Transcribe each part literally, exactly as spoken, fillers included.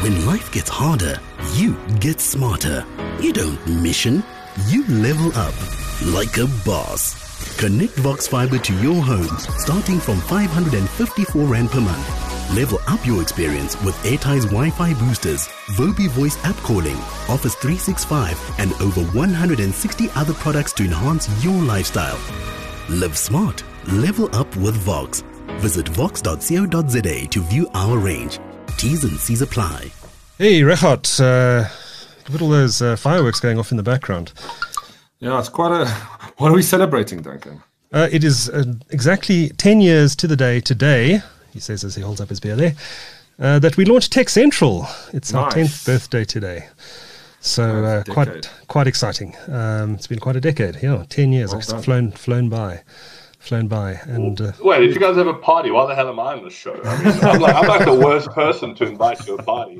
When life gets harder, you get smarter. You don't mission, you level up like a boss. Connect Vox Fiber to your home starting from five hundred fifty-four rand per month. Level up your experience with Airtie's Wi-Fi boosters, Vobi voice app calling, Office three sixty-five, and over one hundred sixty other products to enhance your lifestyle. Live smart. Level up with Vox. Visit vox dot co dot za to view our range. T's and C's apply. Hey, Regardt, uh, look at all those uh, fireworks going off in the background. Yeah, it's quite a... What are we celebrating, Duncan? Uh, it is uh, exactly ten years to the day today, he says as he holds up his beer there, uh, that we launched Tech Central. It's nice. Our tenth birthday today. So uh, quite quite exciting. Um, it's been quite a decade. Yeah, ten years. Well I've flown flown by. Flown by and uh, wait, did you guys have a party? Why the hell am I on the show? I mean, I'm like I'm like the worst person to invite to a party.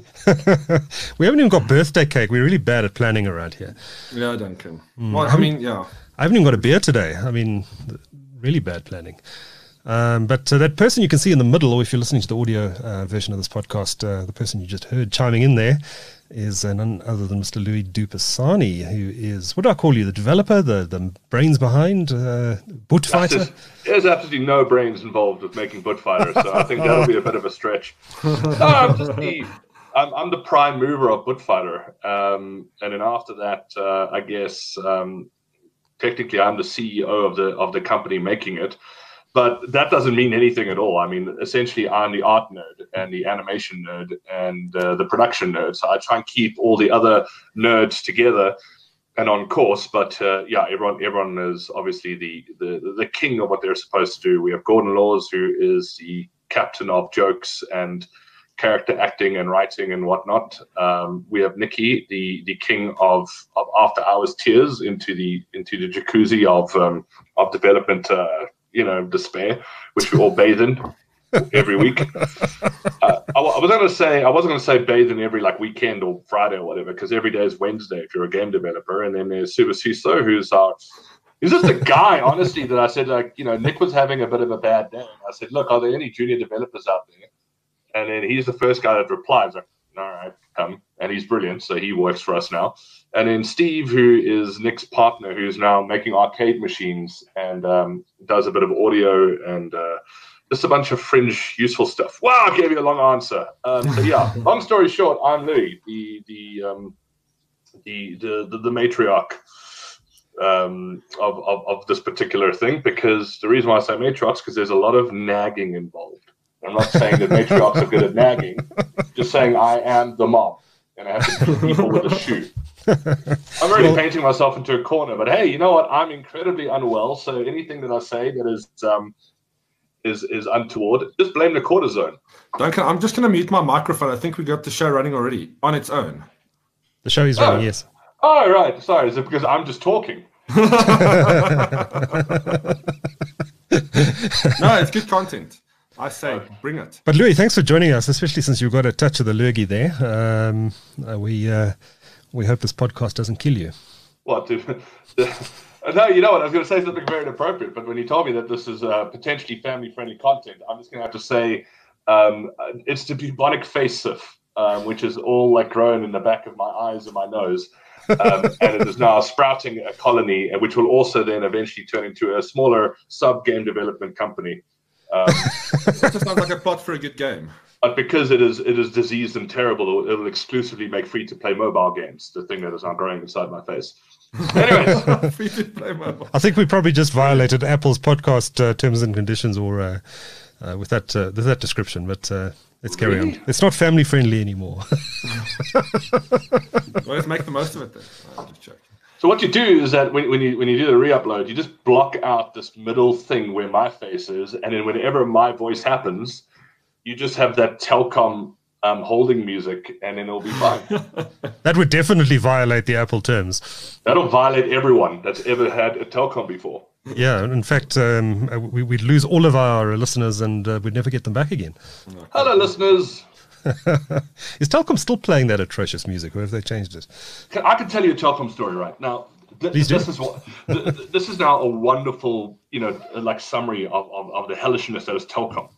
We haven't even got birthday cake. We're really bad at planning around here. Yeah, Duncan. Mm, well, I, I mean, yeah. I haven't even got a beer today. I mean, really bad planning. Um, but uh, that person you can see in the middle, or if you're listening to the audio uh, version of this podcast, uh, the person you just heard chiming in there is uh, none other than Mister Louis Dupasani, who is, what do I call you, the developer, the, the brains behind uh, Bootfighter? There's absolutely no brains involved with making Bootfighter, so I think that'll be a bit of a stretch. No, I'm just the, I'm, I'm the prime mover of Bootfighter, um, and then after that, uh, I guess um, technically I'm the C E O of the of the company making it. But that doesn't mean anything at all. I mean, essentially, I'm the art nerd and the animation nerd and uh, the production nerd. So I try and keep all the other nerds together and on course. But uh, yeah, everyone everyone is obviously the, the the king of what they're supposed to do. We have Gordon Laws, who is the captain of jokes and character acting and writing and whatnot. Um, we have Nikki, the the king of, of after hours tears into the into the jacuzzi of um, of development. Uh, you know, despair, which we all bathe in every week. Uh, I, I was going to say, I wasn't going to say bathe in every like weekend or Friday or whatever, because every day is Wednesday if you're a game developer. And then there's Super Ciso, who's our, he's just a guy, honestly, that I said, like, you know, Nick was having a bit of a bad day. I said, look, are there any junior developers out there? And then he's the first guy that replies, like, all right, come. And he's brilliant, so he works for us now. And then Steve, who is Nick's partner, who's now making arcade machines and um, does a bit of audio and uh, just a bunch of fringe useful stuff. Wow, I gave you a long answer. Um, so yeah, long story short, I'm Louis, the the um, the, the the the matriarch um, of, of of this particular thing. Because the reason why I say matriarch is because there's a lot of nagging involved. I'm not saying that matriarchs are good at nagging, just saying I am the mom and I have to beat people with a shoe. I'm already well, painting myself into a corner, but hey, you know what? I'm incredibly unwell, so anything that I say that is um, is is untoward, just blame the cortisone. Duncan, I'm just going to mute my microphone. I think we got the show running already on its own. The show is oh. running, yes. Oh, right. Sorry, is it because I'm just talking? No, it's good content. I say, bring it. But Louis, thanks for joining us, especially since you've got a touch of the lurgy there. Um, uh, we uh, we hope this podcast doesn't kill you. What? No, you know what? I was going to say something very inappropriate, but when you told me that this is uh, potentially family-friendly content, I'm just going to have to say um, it's the bubonic face sif, um, which is all like grown in the back of my eyes and my nose. um, and it is now sprouting a colony, which will also then eventually turn into a smaller sub-game development company. Um, that just sounds like a plot for a good game. But because it is it is diseased and terrible, it will exclusively make free-to-play mobile games, the thing that is now growing inside my face. Anyways. Free-to-play mobile. I think we probably just violated Apple's podcast uh, terms and conditions or uh, uh, with that uh, with that description, but uh, let's carry really? on. It's not family-friendly anymore. Well, let's make the most of it then. I'm just joking. So what you do is that when, when you when you do the re-upload, you just block out this middle thing where my face is, and then whenever my voice happens, you just have that Telkom um, holding music, and then it'll be fine. That would definitely violate the Apple terms. That'll violate everyone that's ever had a Telkom before. Yeah, in fact, um, we, we'd lose all of our listeners, and uh, we'd never get them back again. Hello, listeners. Is Telkom still playing that atrocious music, or have they changed it? I can tell you a Telkom story right now. Th- Please this do. is what, th- this is now a wonderful, you know, like summary of, of, of the hellishness that is Telkom.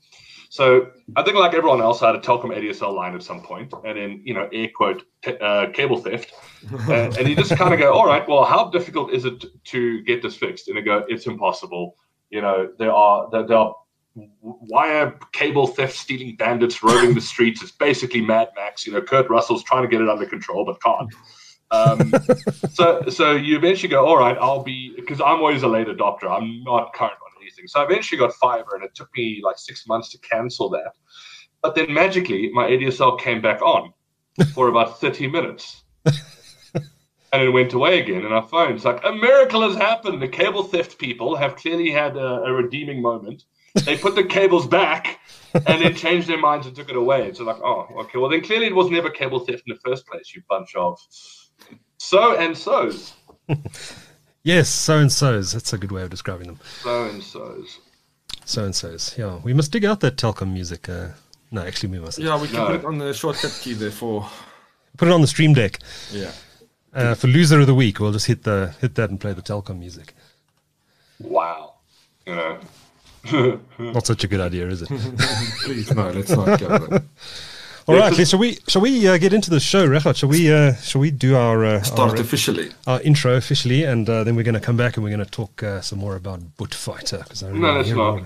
So I think, like everyone else, I had a Telkom A D S L line at some point, and then, you know, air quote, t- uh, cable theft. and, and you just kind of go, all right, well, how difficult is it to get this fixed? And they go, it's impossible. You know, there are there, there are wire cable theft stealing bandits roaming the streets. It's basically Mad Max. You know, Kurt Russell's trying to get it under control, but can't. Um, so so you eventually go, all right, I'll be, because I'm always a late adopter. I'm not current on anything. So I eventually got fiber, and it took me like six months to cancel that. But then magically, my A D S L came back on for about thirty minutes. And it went away again, and our phone's like, a miracle has happened. The cable theft people have clearly had a, a redeeming moment. They put the cables back and then changed their minds and took it away. It's like, oh, okay, well, then clearly it was never cable theft in the first place, you bunch of so and so's. Yes, so and so's. That's a good way of describing them. So and so's. So and so's. Yeah, we must dig out that Telkom music. Uh, no, actually, we mustn't. Yeah, we can No. put it on the shortcut key there for. Put it on the stream deck. Yeah. Uh, for loser of the week, we'll just hit the hit that and play the Telkom music. Wow. You know. Not such a good idea, is it? Please, no, let's not go there. All Yeah, right, so- Lee, shall we shall we uh, get into the show, Rehat? Shall we uh, shall we do our uh, Start our, officially. our intro officially, and uh, then we're going to come back and we're going to talk uh, some more about Buttfighter. Because I really No, wanna let's hear not.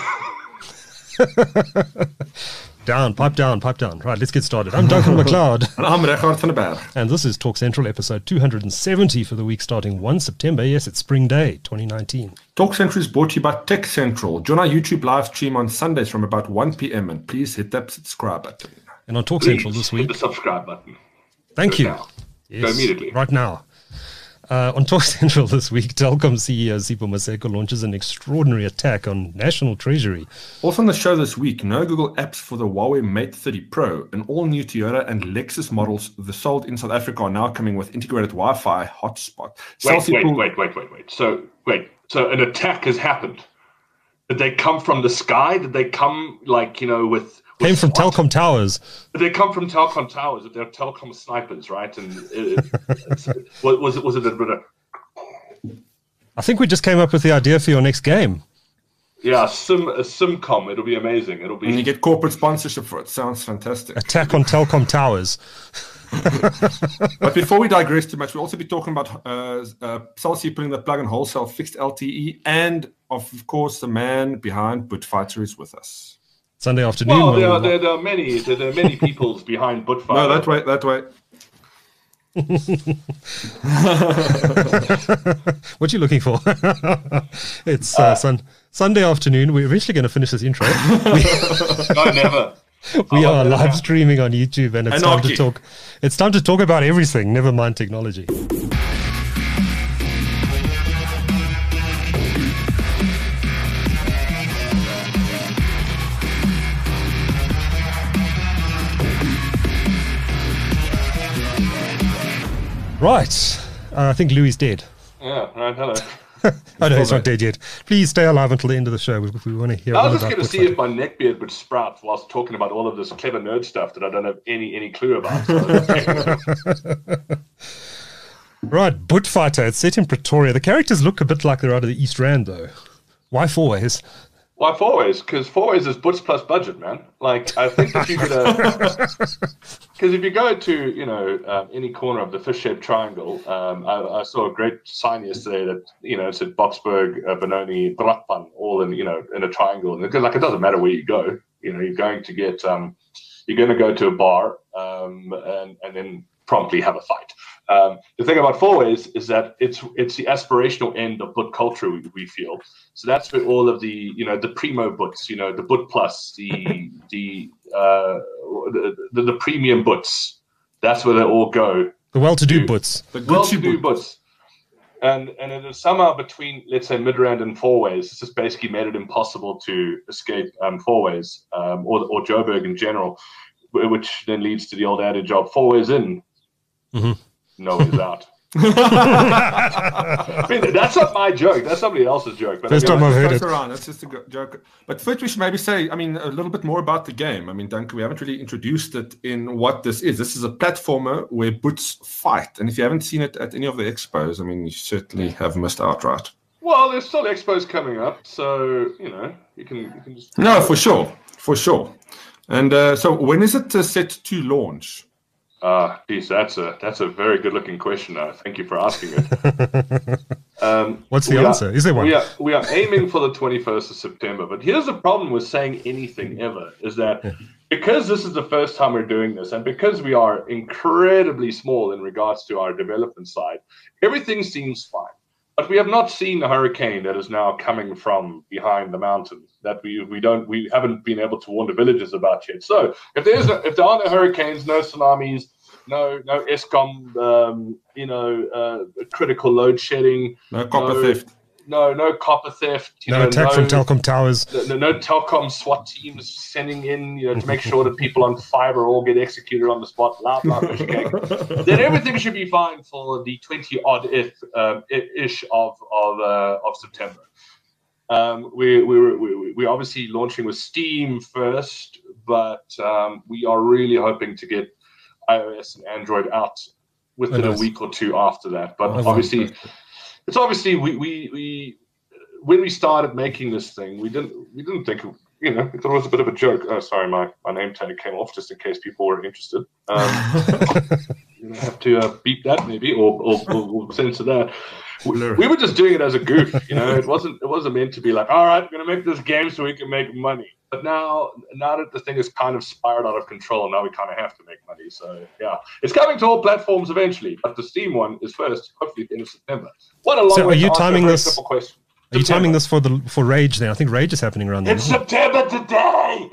more. Down, pipe down, pipe down. Right, let's get started. I'm Duncan McLeod, And I'm Rechard van der Berg. and this is Talk Central episode two hundred seventy for the week starting the first of September. Yes, it's Spring Day twenty nineteen. Talk Central is brought to you by Tech Central. Join our YouTube live stream on Sundays from about one p.m. and please hit that subscribe button. And on Talk Please Central this hit week, the subscribe button. thank Do you. it now. Yes, Go immediately. right now. Uh, on Talk Central this week, Telkom C E O Sipho Maseko launches an extraordinary attack on National Treasury. Also on the show this week, no Google apps for the Huawei Mate thirty Pro. And all new Toyota and Lexus models the sold in South Africa are now coming with integrated Wi-Fi hotspot. Wait, Celsius wait, will- wait, wait, wait, wait. So, wait. So an attack has happened. Did they come from the sky? Did they come, like, you know, with... with Came from SWAT? Telkom Towers. Did they come from Telkom Towers? They're Telkom snipers, right? And it, it's, was, was it was it a bit of... I think we just came up with the idea for your next game. Yeah, sim, a Simcom. It'll be amazing. It'll be... And you get corporate sponsorship for it. Sounds fantastic. Attack on Telkom Towers. But before we digress too much, we'll also be talking about uh, uh, Celsius putting the plug in wholesale fixed L T E. And, of course, the man behind Buttfighter is with us. Sunday afternoon. Well, when there we- are, there, there are many there, there are many peoples behind Buttfighter. No, that way, that way. What are you looking for? It's uh, sun, Sunday afternoon. We're eventually going to finish this intro. No, never. We Oh, are never. live streaming on YouTube, and it's time to Anarchy. talk. It's time to talk about everything. Never mind technology. Right. Uh, I think Louis is dead. Yeah, right, hello. Oh no, he's Probably. not dead yet. Please stay alive until the end of the show. We, we want to hear I all was just about going to see Buttfighter. if my neckbeard would sprout whilst talking about all of this clever nerd stuff that I don't have any any clue about. So, Right, Buttfighter. It's set in Pretoria. The characters look a bit like they're out of the East Rand, though. Why four ways? why four ways? Because four ways is Butts plus budget, man. Like, I think if you could, because if you go to, you know, um, any corner of the fish-shaped triangle, um, I, I saw a great sign yesterday that, you know, it said Boksburg, uh, Benoni, Brakpan, all in, you know, in a triangle. Because, like, it doesn't matter where you go. You know, you're going to get, um, you're going to go to a bar um, and, and then promptly have a fight. Um, the thing about four ways is that it's it's the aspirational end of book culture, we, we feel. So that's where all of the, you know, the primo books, you know, the book plus, the the, uh, the the the premium books. That's where they all go. The well-to-do Dude. Butts. The Gucci Well-to-do boot. books. And and it is somehow between, let's say, mid-rand and four ways. It's just basically made it impossible to escape um, four ways um, or or Joburg in general, wh- which then leads to the old adage of four ways in, Mhm. no ways out. I mean, that's not my joke. That's somebody else's joke. But First I mean, time I've heard Joke it. around. That's just a go- joke. But first, we should maybe say, I mean, a little bit more about the game. I mean, Duncan, we haven't really introduced it in what this is. This is a platformer where boots fight. And if you haven't seen it at any of the expos, I mean, you certainly have missed out, right? well, there's still expos coming up, so you know you can you can just No, for sure. For sure. And uh, so when is it uh, set to launch? Ah, geez, that's a that's a very good-looking question. Uh, thank you for asking it. Um, What's the answer? Are, is there one? We are, we are aiming for the twenty-first of September. But here's the problem with saying anything ever, is that because this is the first time we're doing this, and because we are incredibly small in regards to our development side, everything seems fine. But we have not seen the hurricane that is now coming from behind the mountain that we we don't we haven't been able to warn the villagers about yet. So if there's a, if there are no hurricanes, no tsunamis, no no ESCOM, um, you know, uh, critical load shedding, no copper no, theft, no no copper theft, you no know, attack no, from Telkom towers, no, no Telkom SWAT teams sending in, you know, to make sure that people on fiber all get executed on the spot, blah blah fish cake. Then everything should be fine for the twenty odd if um, ish of of uh, of September. Um, we we were we, we're obviously launching with Steam first, but um, we are really hoping to get iOS and Android out within oh, nice. a week or two after that. But oh, obviously, wow. it's obviously we, we we when we started making this thing, we didn't we didn't think, you know, we thought it was a bit of a joke. Oh, sorry, my, my name tag came off just in case people were interested. Um, you have to uh, beep that maybe, or or, or, or censor that. We, we were just doing it as a goof, you know. It wasn't it wasn't meant to be like, all right, we're gonna make this game so we can make money. But now, now that the thing is kind of spiraled out of control, now we kind of have to make money. So yeah, it's coming to all platforms eventually. But the Steam one is first, hopefully at the end of September. What a long so way are you to timing answer a very this? simple question. Are you timing this for the for Rage then? I think Rage is happening around then. It's September today.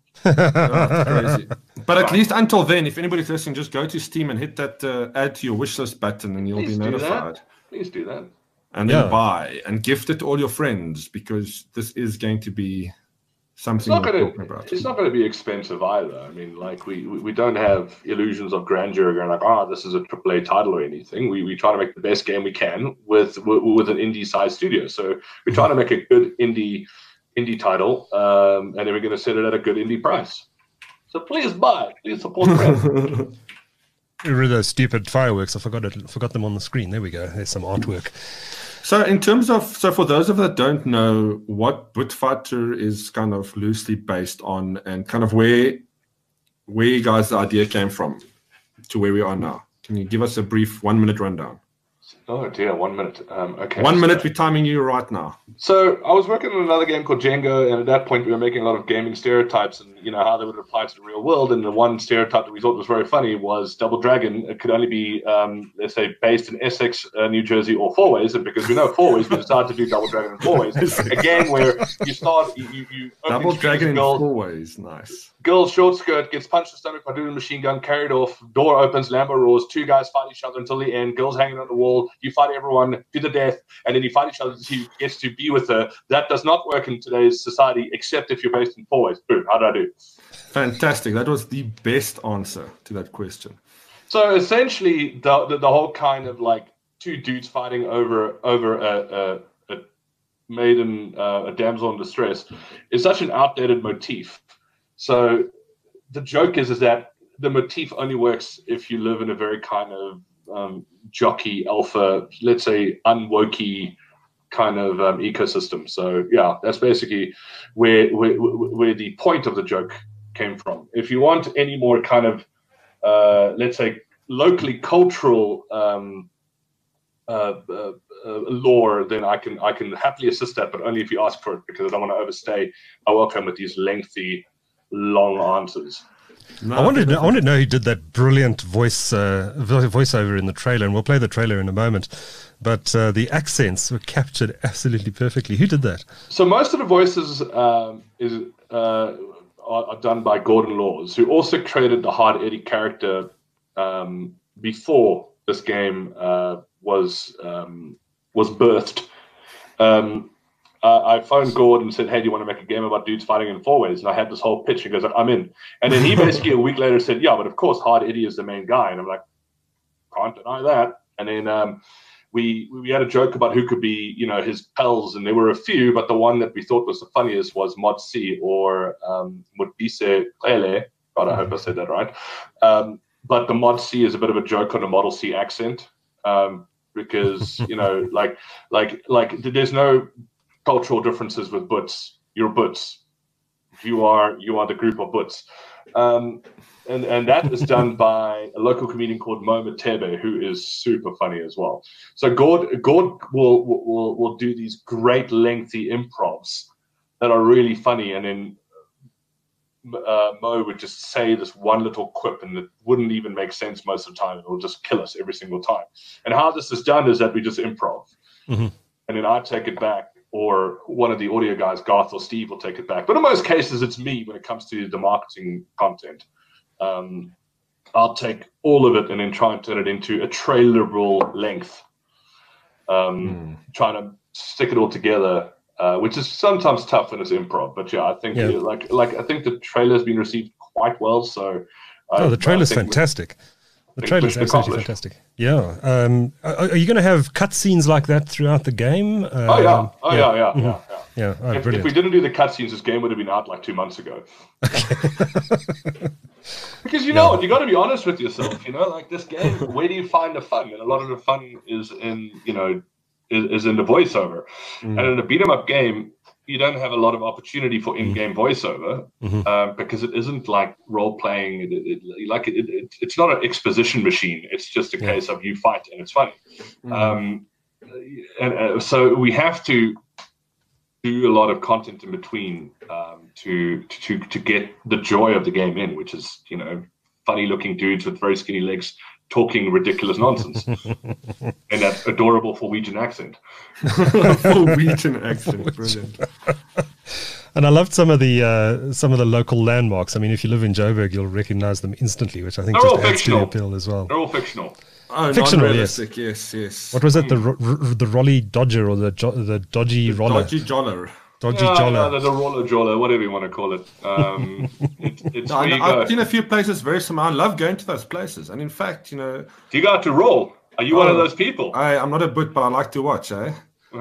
Oh, crazy. But at least until then, if anybody's listening, just go to Steam and hit that uh, add to your wish list button, and you'll Please be do notified. that. Please do that. And then Yeah. buy and gift it to all your friends, because this is going to be It's something not we're going talking to. about. It's not going to be expensive either. I mean, like we, we, we don't have illusions of grandeur going like, oh, this is a triple A title or anything. We we try to make the best game we can with with, with an indie sized studio. So we try to make a good indie indie title, um, and then we're going to set it at a good indie price. So please buy, please support friends. Get rid of those stupid fireworks. I forgot it. Forgot them on the screen. There we go. There's some artwork. So in terms of, so for those of you that don't know what Bitfighter is kind of loosely based on, and kind of where, where you guys the idea came from to where we are now, can you give us a brief one minute rundown? Oh dear, one minute. Um, okay. One so- minute, we're timing you right now. So I was working on another game called Django, and at that point we were making a lot of gaming stereotypes and, you know, how they would apply to the real world. And the one stereotype that we thought was very funny was Double Dragon. It could only be, um, let's say, based in Essex, uh, New Jersey, or Four Ways. And because we know Four Ways, we decided to do Double Dragon in Four Ways. A game where you start, you, you, you Double open Dragon in girl, four ways, nice. girl short skirt gets punched in the stomach by doing a machine gun, carried off, door opens, Lambo roars, two guys fight each other until the end, girls hanging on the wall, you fight everyone to the death, and then you fight each other until you get to be with her. That does not work in today's society, except if you're based in Four Ways. Boom, how did I do? Fantastic. That was the best answer to that question. So essentially, the the, the whole kind of like two dudes fighting over over a, a, a maiden, uh, a damsel in distress, is such an outdated motif. So the joke is is that the motif only works if you live in a very kind of um, jockey alpha, let's say unwokey kind of um, ecosystem. So yeah, that's basically where, where where the point of the joke came from. If you want any more kind of uh, let's say locally cultural um, uh, uh, uh, lore, then I can I can happily assist that, but only if you ask for it, because I don't want to overstay my welcome with these lengthy, long answers. No, I wanted to know, I wanted to know who did that brilliant voice uh, vo- voiceover in the trailer, and we'll play the trailer in a moment. But uh, the accents were captured absolutely perfectly. Who did that? So most of the voices um, is uh, are, are done by Gordon Laws, who also created the Hard Eddie character um, before this game uh, was um, was birthed. Um, Uh, I phoned Gordon and said, hey, do you want to make a game about dudes fighting in four ways? And I had this whole pitch. He goes, like, I'm in. And then he basically a week later said, yeah, but of course, Hard Eddie is the main guy. And I'm like, can't deny that. And then um, we we had a joke about who could be, you know, his pals. And there were a few, but the one that we thought was the funniest was Mod C, or um, Modise Klele. God, I hope I said that right. Um, but the Mod C is a bit of a joke on the Model C accent. Um, because, you know, like, like, like there's no cultural differences with Butts. You're Butts. you are you are the group of butts. Um, and and that is done by a local comedian called Mo Matebe, who is super funny as well. So Gord Gord will will will do these great lengthy improvs that are really funny, and then uh, Mo would just say this one little quip, and it wouldn't even make sense most of the time. It will just kill us every single time. And how this is done is that we just improv, mm-hmm. and then I take it back, or one of the audio guys, Garth or Steve, will take it back. But in most cases, it's me when it comes to the marketing content. Um, I'll take all of it and then try and turn it into a trailerable length, um, mm. trying to stick it all together, uh, which is sometimes tough when it's improv. But yeah, I think yeah. like like I think the trailer's been received quite well. So oh, the trailer's fantastic. The trailer's absolutely fantastic. Yeah. Um, are, are you going to have cutscenes like that throughout the game? Um, oh yeah. Oh yeah. Yeah. Yeah. Mm-hmm. yeah, yeah. yeah. Oh, if, if we didn't do the cutscenes, this game would have been out like two months ago. Okay. Because you know what, yeah. you got to be honest with yourself. You know, like this game, where do you find the fun? And a lot of the fun is in, you know, is, is in the voiceover. Mm. And in a beat 'em up game, you don't have a lot of opportunity for in-game voiceover mm-hmm. um, because it isn't like role-playing. It, it, it, like it, it, it's not an exposition machine. It's just a yeah. case of you fight and it's funny. Mm-hmm. Um, and uh, so we have to do a lot of content in between um, to to to get the joy of the game in, which is, you know, funny-looking dudes with very skinny legs talking ridiculous nonsense in that adorable Norwegian accent. Norwegian accent, brilliant. And I loved some of the uh, some of the local landmarks. I mean, if you live in Joburg, you'll recognize them instantly, which I think They're just adds fictional. to the appeal as well. They're all fictional. Oh, fictional, yes. yes, yes. What was it? The ro- r- the Rolly Dodger or the jo- the Dodgy the Roller? Dodgy Joller. Dodgy yeah, Joller. Yeah, the Roller Joller, whatever you want to call it. Um, it it's no, where you I've go. seen a few places very similar. I love going to those places. And in fact, you know... Do you go out to roll? Are you oh, one of those people? I, I'm not a boot, but I like to watch, eh? Do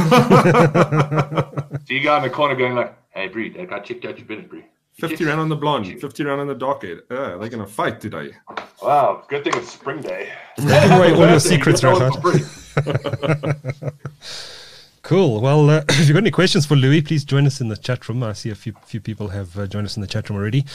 you go in the corner going like, hey, Bree, I got checked out your business, Bree. fifty round on the blonde, fifty round on the darkhead. Uh, they're going to fight today. Wow, good thing it's spring day. Give away all your secrets, right? Cool. Well, uh, if you've got any questions for Louis, please join us in the chat room. I see a few few people have uh, joined us in the chat room already.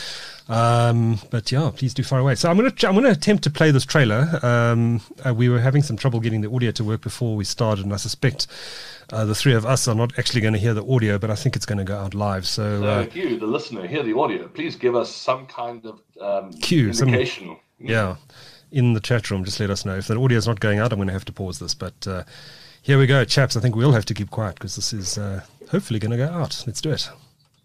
Um, but yeah, please do fire away. So I'm going to I'm going to attempt to play this trailer. Um, uh, we were having some trouble getting the audio to work before we started, and I suspect uh, the three of us are not actually going to hear the audio, but I think it's going to go out live. So, so uh, if you, the listener, hear the audio, please give us some kind of um, cue, indication. Some, yeah, in the chat room, just let us know. If the audio is not going out, I'm going to have to pause this, but. Uh, Here we go, chaps. I think we'll have to keep quiet because this is uh, hopefully going to go out. Let's do it.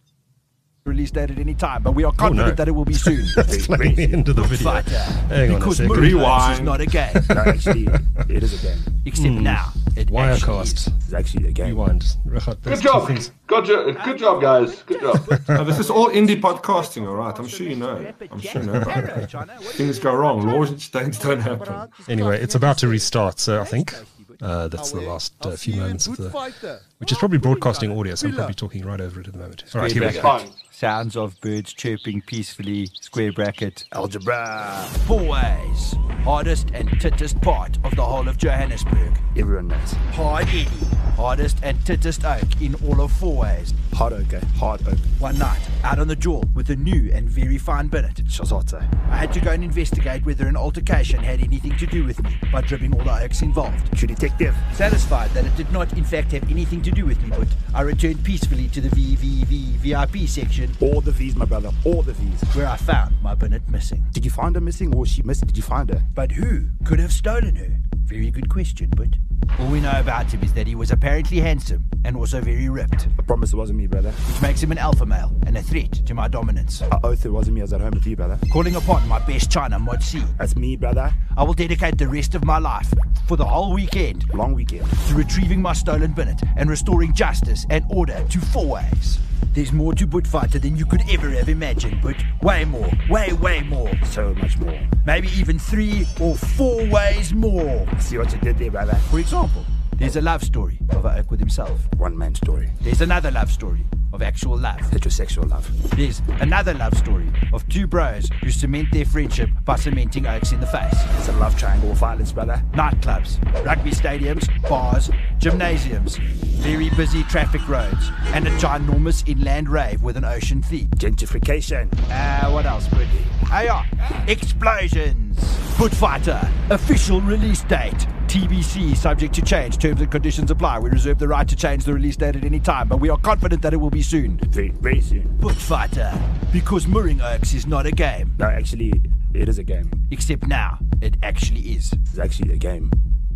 Release date at any time, but we are confident oh, no. that it will be soon. It's playing the end of the video. Fighter. Hang because on a second. Rewind is not a game. No, actually, it is a game. Except mm. now, it Wirecast. It's actually a game. Rewind. Good job. Good job. Good job, guys. Good job. No, this is all indie podcasting, all right? I'm sure you know. I'm sure you know. Things go wrong. Laws and things don't happen. Anyway, it's about to restart, so I think. Uh, that's the last uh, few moments of the, which is probably broadcasting audio, so I'm probably talking right over it at the moment. All right, here we go. Sounds of birds chirping peacefully, square bracket, algebra. Fourways, hardest and tittest part of the whole of Johannesburg. Everyone knows. Hard Eddie, hardest and tittest oak in all of Fourways. Hard oak, eh? Hard oak. One night, out on the jaw with a new and very fine billet. Shazata. I had to go and investigate whether an altercation had anything to do with me by dripping all the oaks involved. True detective. Satisfied that it did not in fact have anything to do with me, but I returned peacefully to the V V V V I P section. All the V's, my brother, all the V's. Where I found my billet missing. Did you find her missing or was she missing? Did you find her? But who could have stolen her? Very good question, but all we know about him is that he was apparently handsome and also very ripped. I promise it wasn't me, brother. Which makes him an alpha male and a threat to my dominance. I oath it wasn't me. I was at home with you, brother. Calling upon my best China Mod C. That's me, brother. I will dedicate the rest of my life, for the whole weekend, long weekend, to retrieving my stolen billet and restoring justice and order to Fourways. There's more to Buttfighter than you could ever have imagined, but way more, way, way more. So much more. Maybe even three or four ways more. See what you did there, brother. For example, There's a love story of a oak with himself. One man story. There's another love story of actual love. Heterosexual love. There's another love story of two bros who cement their friendship by cementing oaks in the face. It's a love triangle of violence, brother. Nightclubs, rugby stadiums, bars, gymnasiums, very busy traffic roads, and a ginormous inland rave with an ocean theme. Gentrification. Ah, uh, what else, Brittany? Ah, yeah. Explosions. Footfighter. Official release date. T B C, subject to change. Terms and conditions apply. We reserve the right to change the release date at any time, but we are confident that it will be soon. Very, very soon. Footfighter. Because Mooring Oaks is not a game. No, actually, it is a game. Except now, it actually is. It's actually a game.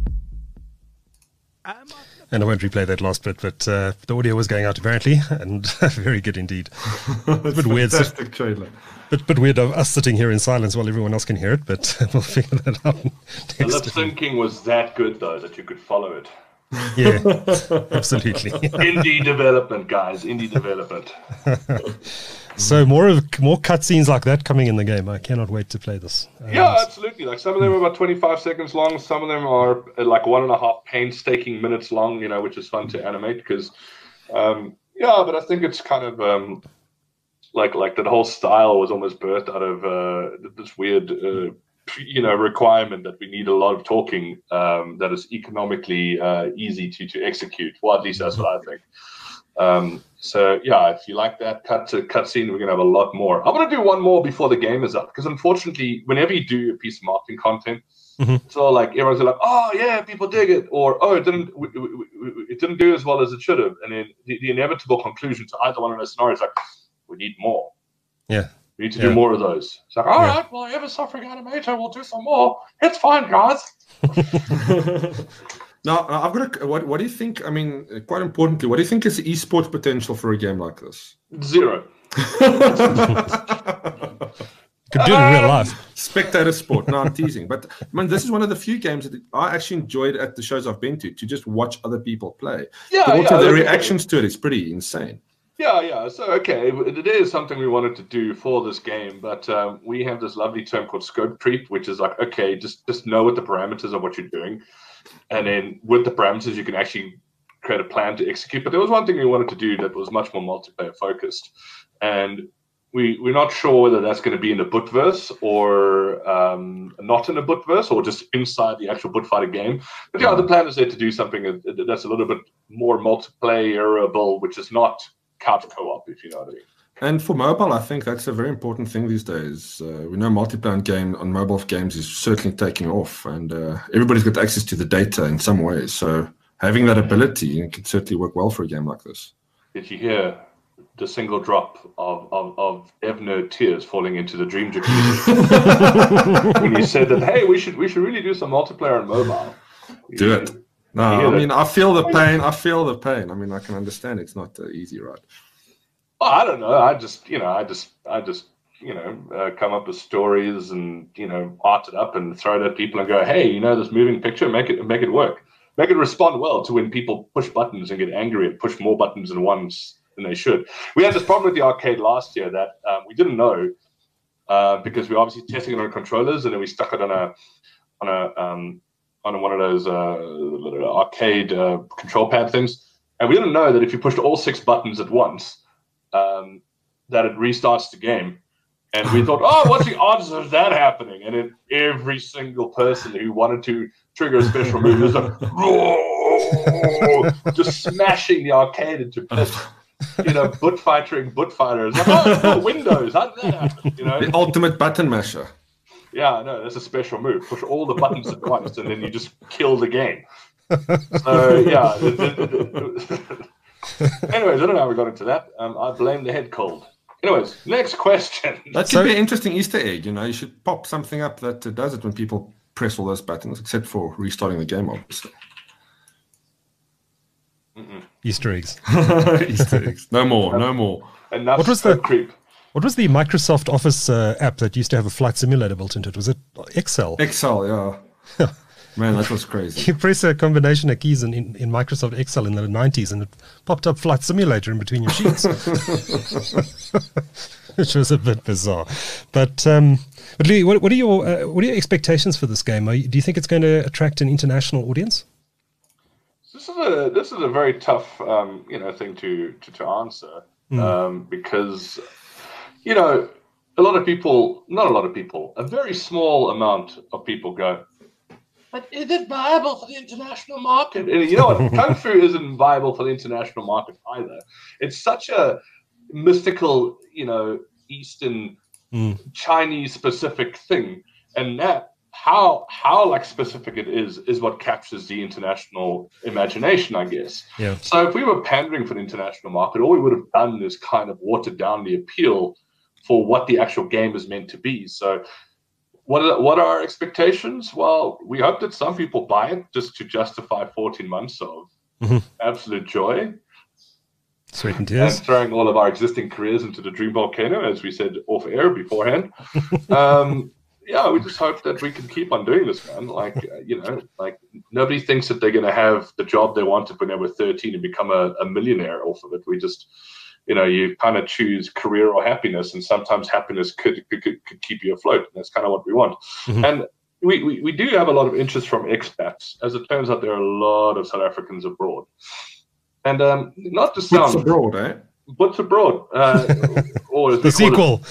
And I won't replay that last bit, but uh, the audio was going out apparently, and very good indeed. It's a bit weird. Fantastic trailer. Bit, bit weird of us sitting here in silence while everyone else can hear it, but we'll figure that out. The lip syncing was that good, though, that you could follow it. Yeah, absolutely. Indie development, guys. Indie development. So more of more cutscenes like that coming in the game. I cannot wait to play this. Um, Yeah, absolutely. Like some of them are about twenty-five seconds long. Some of them are uh, like one and a half painstaking minutes long. You know, which is fun to animate because, um, yeah. But I think it's kind of um, like like that whole style was almost birthed out of uh, this weird, uh, you know, requirement that we need a lot of talking um, that is economically uh, easy to to execute. Well, at least that's what I think. Um, so yeah, if you like that cut to cutscene, we're gonna have a lot more. I'm gonna do one more before the game is up because unfortunately, whenever you do a piece of marketing content, mm-hmm. it's all like everyone's like, "Oh yeah, people dig it," or "Oh, it didn't, w- w- w- it didn't do as well as it should have." And then the, the inevitable conclusion to either one of those scenarios is like, "We need more. Yeah, we need to yeah. do more of those." It's like, "All yeah. right, well, ever suffering animator, we'll do some more. It's fine, guys." Now, I've got a, what, what do you think? I mean, quite importantly, what do you think is the esports potential for a game like this? Zero. Could do it in real life. Spectator sport. No, I'm teasing. But I mean, this is one of the few games that I actually enjoyed at the shows I've been to, to just watch other people play. Yeah, but also yeah, the okay. reactions to it is pretty insane. Yeah, yeah. So, okay, it is something we wanted to do for this game, but um, we have this lovely term called scope creep, which is like, okay, just, just know what the parameters of what you're doing. And then with the parameters, you can actually create a plan to execute. But there was one thing we wanted to do that was much more multiplayer focused. And we, we're not sure whether that's going to be in the Bootverse or um, not in the Bootverse or just inside the actual Bootfighter game. But yeah, the plan is there to do something that's a little bit more multiplayerable, which is not couch co-op, if you know what I mean. And for mobile, I think that's a very important thing these days. Uh, we know multiplayer game on mobile games is certainly taking off, and uh, everybody's got access to the data in some ways. So having that ability can certainly work well for a game like this. Did you hear the single drop of, of, of Evner tears falling into the Dream Jacuzzi when he said that, hey, we should we should really do some multiplayer on mobile. Do it. No, I mean, I feel the pain. I feel the pain. I mean, I can understand it's not uh, easy, right? Well, I don't know. I just, you know, I just, I just, you know, uh, come up with stories and, you know, art it up and throw it at people and go, hey, you know, this moving picture, make it, make it work, make it respond well to when people push buttons and get angry and push more buttons than once than they should. We had this problem with the arcade last year that um, we didn't know uh, because we were obviously testing it on controllers and then we stuck it on a, on a, um, on one of those uh, arcade uh, control pad things, and we didn't know that if you pushed all six buttons at once. Um, that it restarts the game, and we thought, oh, what's the odds of that happening? And then every single person who wanted to trigger a special move was like, just smashing the arcade into bits. You know, boot fighting, boot fighters. Like, oh, oh, Windows, how did that happen? You know, the ultimate button masher. Yeah, no, that's a special move. Push all the buttons at once, and then you just kill the game. So yeah. Anyways, I don't know how we got into that. Um, I blame the head cold. Anyways, next question. That could so, be an interesting Easter egg. You know, you should pop something up that uh, does it when people press all those buttons, except for restarting the game, obviously. Mm-mm. Easter eggs. Easter eggs. No more. No more. Enough what was the creep? What was the Microsoft Office uh, app that used to have a flight simulator built into it? Was it Excel? Excel, yeah. Man, that was crazy. You press a combination of keys in, in, in Microsoft Excel in the nineties and it popped up Flight Simulator in between your sheets. Which was a bit bizarre. But, um, but Louis, what, what, are your, uh, what are your expectations for this game? Are you, do you think it's going to attract an international audience? This this is a this is a very tough um, you know thing to to, to answer mm. um, because you know a lot of people, not a lot of people, a very small amount of people go, but is it viable for the international market? And you know what? Kung Fu isn't viable for the international market either. It's such a mystical, you know, Eastern mm. Chinese specific thing, and that. How how like specific it is is what captures the international imagination, I guess. Yeah. So if we were pandering for the international market, all we would have done is kind of watered down the appeal for what the actual game is meant to be. So what are, what are our expectations? Well, we hope that some people buy it just to justify fourteen months of mm-hmm. absolute joy. Sweat and tears. And throwing all of our existing careers into the dream volcano, as we said off air beforehand. um, Yeah, we just hope that we can keep on doing this, man. Like, uh, you know, like nobody thinks that they're going to have the job they wanted when they were thirteen and become a, a millionaire off of it. We just, you know, you kind of choose career or happiness, and sometimes happiness could could, could keep you afloat. And that's kind of what we want. Mm-hmm. And we, we, we do have a lot of interest from expats. As it turns out, there are a lot of South Africans abroad. And um, not to sound... What's abroad, eh? Butts abroad, uh, or the sequel,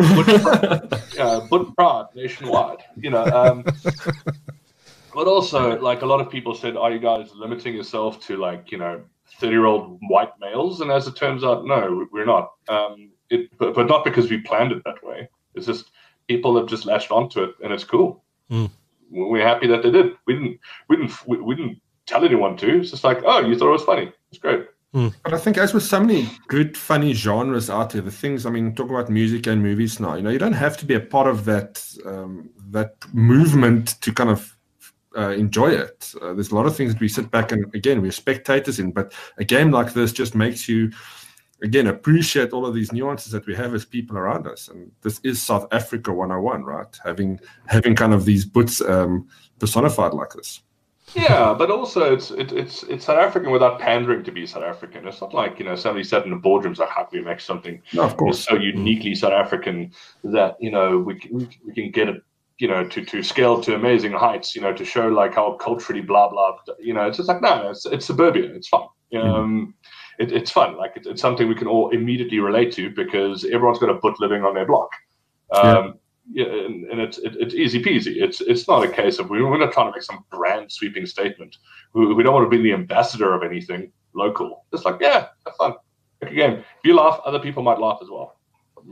uh, Butt Pride nationwide. You know, um, but also like a lot of people said, "Are you guys limiting yourself to like you know thirty-year-old white males?" And as it turns out, no, we're not. Um, it, but, but not because we planned it that way. It's just people have just latched onto it, and it's cool. Mm. We're happy that they did. We didn't, we didn't, we, we didn't tell anyone to. It's just like, oh, you thought it was funny. It's great. Mm. But I think as with so many good, funny genres out there, the things, I mean, talk about music and movies now, you know, you don't have to be a part of that um, that movement to kind of uh, enjoy it. Uh, there's a lot of things that we sit back and, again, we're spectators in, but a game like this just makes you, again, appreciate all of these nuances that we have as people around us. And this is South Africa one oh one, right? Having having kind of these boots um, personified like this. Yeah, but also it's it, it's it's South African without pandering to be South African. It's not like you know somebody sat in the boardrooms like, how can we make something no, of course. so uniquely South African that you know we can, we can get it you know to, to scale to amazing heights. You know to show like how culturally blah blah. You know it's just like no, it's it's suburbia. It's fun. Um, mm. it, it's fun. Like it, it's something we can all immediately relate to because everyone's got a butt living on their block. Um, yeah. Yeah, and, and it's it, it's easy peasy. It's it's not a case of we, we're not trying to make some grand sweeping statement. We, we don't want to be the ambassador of anything local. It's like yeah, have fun. Like again, if you laugh, other people might laugh as well.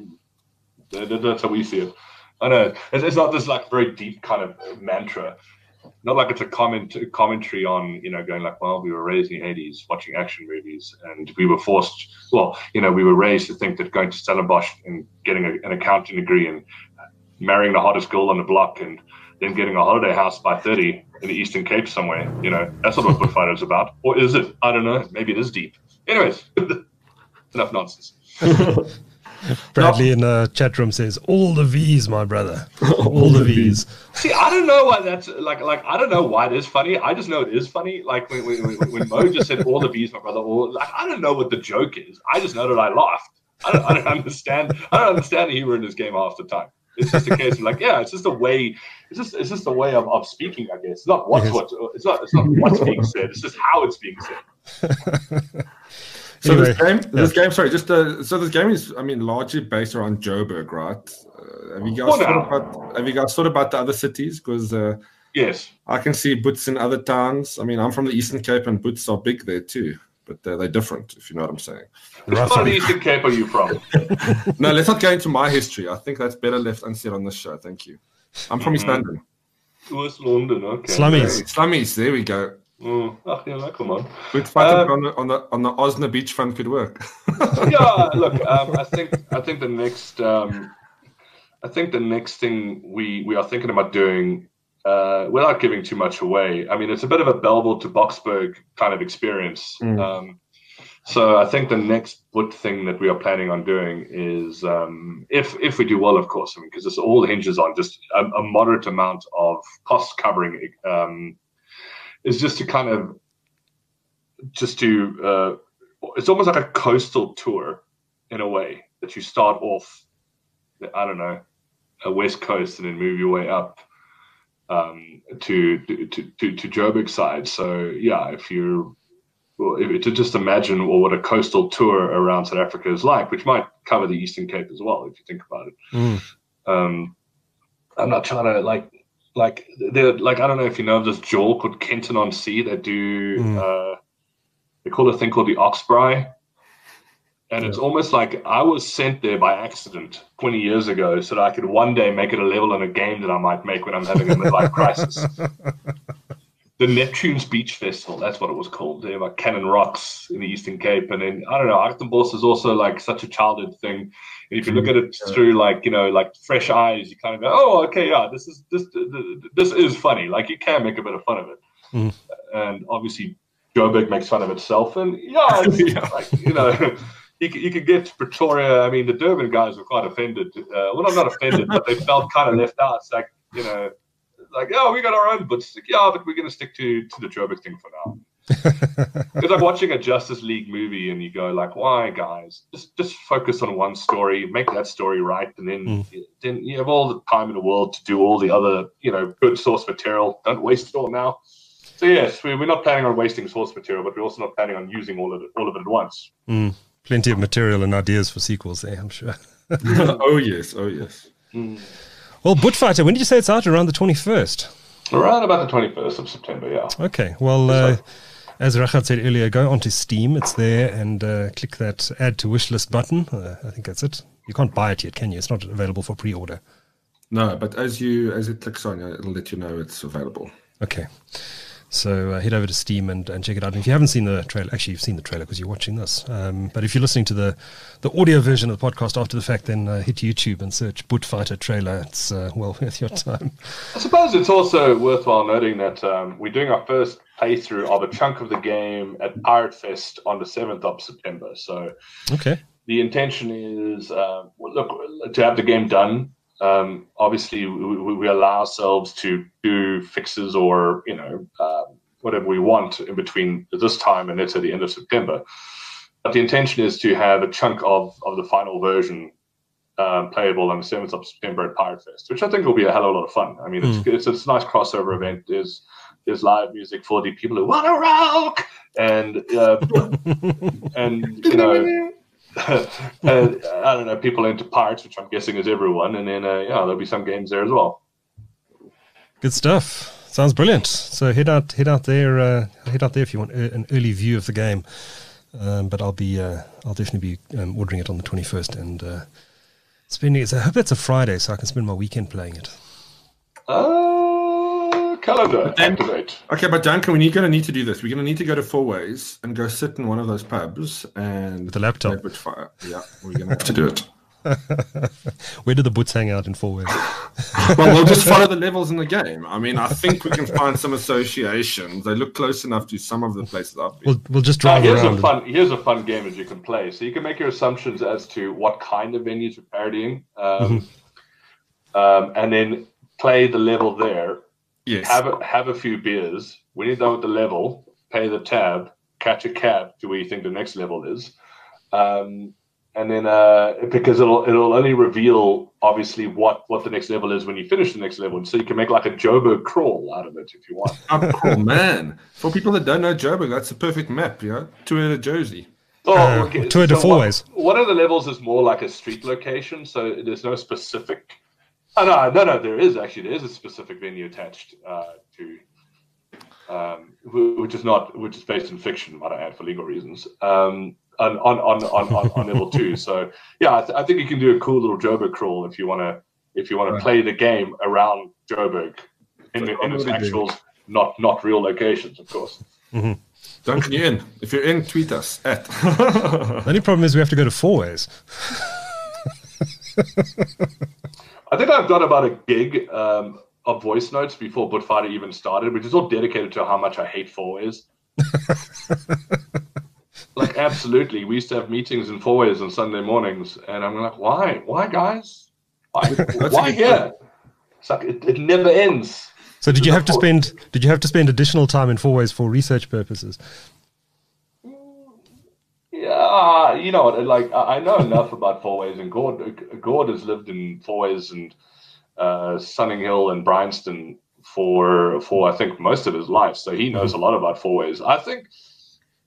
That's how we see it. I know it's, it's not this like very deep kind of mantra. Not like it's a comment commentary on you know going like well we were raised in the eighties watching action movies and we were forced well you know we were raised to think that going to Stellenbosch and getting a, an accounting degree and marrying the hottest girl on the block and then getting a holiday house by thirty in the Eastern Cape somewhere. You know, that's not what Buttfighter is about. Or is it? I don't know. Maybe it is deep. Anyways, enough nonsense. Bradley no. in the chat room says, all the V's, my brother. All the V's. See, I don't know why that's like, like, I don't know why it is funny. I just know it is funny. Like when, when, when Mo just said all the V's, my brother, or like, I don't know what the joke is. I just know that I laughed. I don't, I don't understand. I don't understand the humor in this game half the time. It's just a case of like, yeah, it's just a way. It's just, it's just a way of, of speaking, I guess. It's not what's what. It's not. It's not what's being said. It's just how it's being said. So anyway, this game, yeah. this game, sorry, just uh, so this game is, I mean, largely based around Joburg, right? Uh, have you guys For thought about? Have you guys thought about the other cities? Because uh, yes, I can see boots in other towns. I mean, I'm from the Eastern Cape, and boots are big there too, but uh, they're different, if you know what I'm saying. Which part of the Eastern Cape are you from? No, let's not go into my history. I think that's better left unsaid on this show. Thank you. I'm from mm-hmm. East London. West London, okay. Slummies. Yeah, Slummies, there we go. Oh, oh yeah, come on. Good fighting uh, on the on the on the Osna beachfront could work. Yeah, look, um, I think I think the next um, I think the next thing we, we are thinking about doing, uh, without giving too much away. I mean, it's a bit of a Belleville to Boksburg kind of experience. Mm. Um, so I think the next boot thing that we are planning on doing is, um, if if we do well, of course, I mean, because this all hinges on just a, a moderate amount of cost covering. Um, is just to kind of, just to, uh, it's almost like a coastal tour in a way that you start off, I don't know, a west coast and then move your way up um, to, to, to, to Joburg side. So yeah, if you're, well, if, to just imagine what a coastal tour around South Africa is like, which might cover the Eastern Cape as well, if you think about it. Mm. Um, I'm not trying to like, like they're like I don't know if you know of this jewel called Kenton on Sea. They do Mm. uh, they call a thing called the Oxbrae, and yeah. It's almost like I was sent there by accident twenty years ago, so that I could one day make it a level in a game that I might make when I'm having a midlife crisis. The Neptune's Beach Festival, that's what it was called. There were Cannon Rocks in the Eastern Cape. And then, I don't know, Agtenbos is also like such a childhood thing. And if you look at it through like, you know, like fresh eyes, you kind of go, oh, okay, yeah, this is this this is funny. Like you can make a bit of fun of it. Mm. And obviously Joburg makes fun of itself. And yeah, it's, yeah. like, you know, you could, you could get to Pretoria. I mean, the Durban guys were quite offended. Uh, well, I'm not offended, but they felt kind of left out. It's like, you know, like, oh, we got our own, but like, yeah, but we're going to stick to, to the Joburg thing for now. It's like watching a Justice League movie and you go like, why, guys? Just just focus on one story, make that story right, and then mm. then you have all the time in the world to do all the other, you know, good source material. Don't waste it all now. So yes, we, we're not planning on wasting source material, but we're also not planning on using all of it, all of it at once. Mm. Plenty of material and ideas for sequels there, I'm sure. oh yes, oh yes. Mm. Well, Buttfighter, when did you say it's out? Around the twenty-first? Around about the twenty-first of September, yeah. Okay, well, uh, as Rachat said earlier, go onto Steam, it's there, and uh, click that add to wishlist button. Uh, I think that's it. You can't buy it yet, can you? It's not available for pre-order. No, but as you as it clicks on, it'll let you know it's available. Okay. So uh, head over to Steam and, and check it out. And if you haven't seen the trailer, actually you've seen the trailer because you're watching this. Um, but if you're listening to the, the audio version of the podcast after the fact, then uh, hit YouTube and search Buttfighter trailer. It's uh, well worth your time. I suppose it's also worthwhile noting that um, we're doing our first playthrough of a chunk of the game at Pirate Fest on the seventh of September. So okay, the intention is uh, look to have the game done. Um, obviously, we, we allow ourselves to do fixes or, you know, uh, whatever we want in between this time and let's say the end of September. But the intention is to have a chunk of, of the final version um, playable on the seventh of September at Pirate Fest, which I think will be a hell of a lot of fun. I mean, mm. it's, it's it's a nice crossover event. There's there's live music for the people who want to rock, and uh, and you know. uh, I don't know, people into pirates, which I'm guessing is everyone, and then uh, yeah, there'll be some games there as well. Good stuff. Sounds brilliant. So head out, head out there, uh, head out there if you want an early view of the game. Um, but I'll be, uh, I'll definitely be um, ordering it on the twenty-first and uh, spending it. I hope that's a Friday, so I can spend my weekend playing it. Uh, calendar then, activate. Okay, but Duncan, we're going to need to do this. We're going to need to go to Four Ways and go sit in one of those pubs and with the laptop. Fire. Yeah, we're going to have to do it. Where do the butts hang out in Four Ways? Well, we'll just follow the levels in the game. I mean, I think we can find some associations. They look close enough to some of the places I've been. We'll, we'll just drive uh, here's around. A fun, here's a fun game that you can play. So you can make your assumptions as to what kind of venues you're parodying, um, mm-hmm. um, and then play the level there. Yes. Have a, have a few beers. When you're done with the level, pay the tab, catch a cab to where you think the next level is. Um, and then uh, because it'll it'll only reveal obviously what, what the next level is when you finish the next level. And so you can make like a Joburg crawl out of it if you want. Oh man. For people that don't know Joburg, that's a perfect map, you know. Tour de Jersey. Oh, uh, okay. Tour de so Four one, Ways. One of the levels is more like a street location, so there's no specific. Oh, no, no, no. There is actually there is a specific venue attached uh, to, um, which is not which is based in fiction, might I add, for legal reasons. Um, on on on on, on, on level two. So yeah, I, th- I think you can do a cool little Joburg crawl if you want to if you want Right. to play the game around Joburg in, the, in its actual not not real locations, of course. Mm-hmm. Duncan, you're in. If you're in, tweet us at. The only problem is we have to go to Four Ways. I think I've done about a gig um, of voice notes before Buttfighter even started, which is all dedicated to how much I hate Four Ways. Like, absolutely. We used to have meetings in Four Ways on Sunday mornings, and I'm like, why? Why, guys? Why, why here? It's like, it, it never ends. So did you have to spend did you have to spend additional time in Four Ways for research purposes? Yeah, you know, like I know enough about Four Ways, and Gord, Gord has lived in Four Ways and uh, Sunning Hill and Bryanston for for I think most of his life, so he knows a lot about Four Ways. I think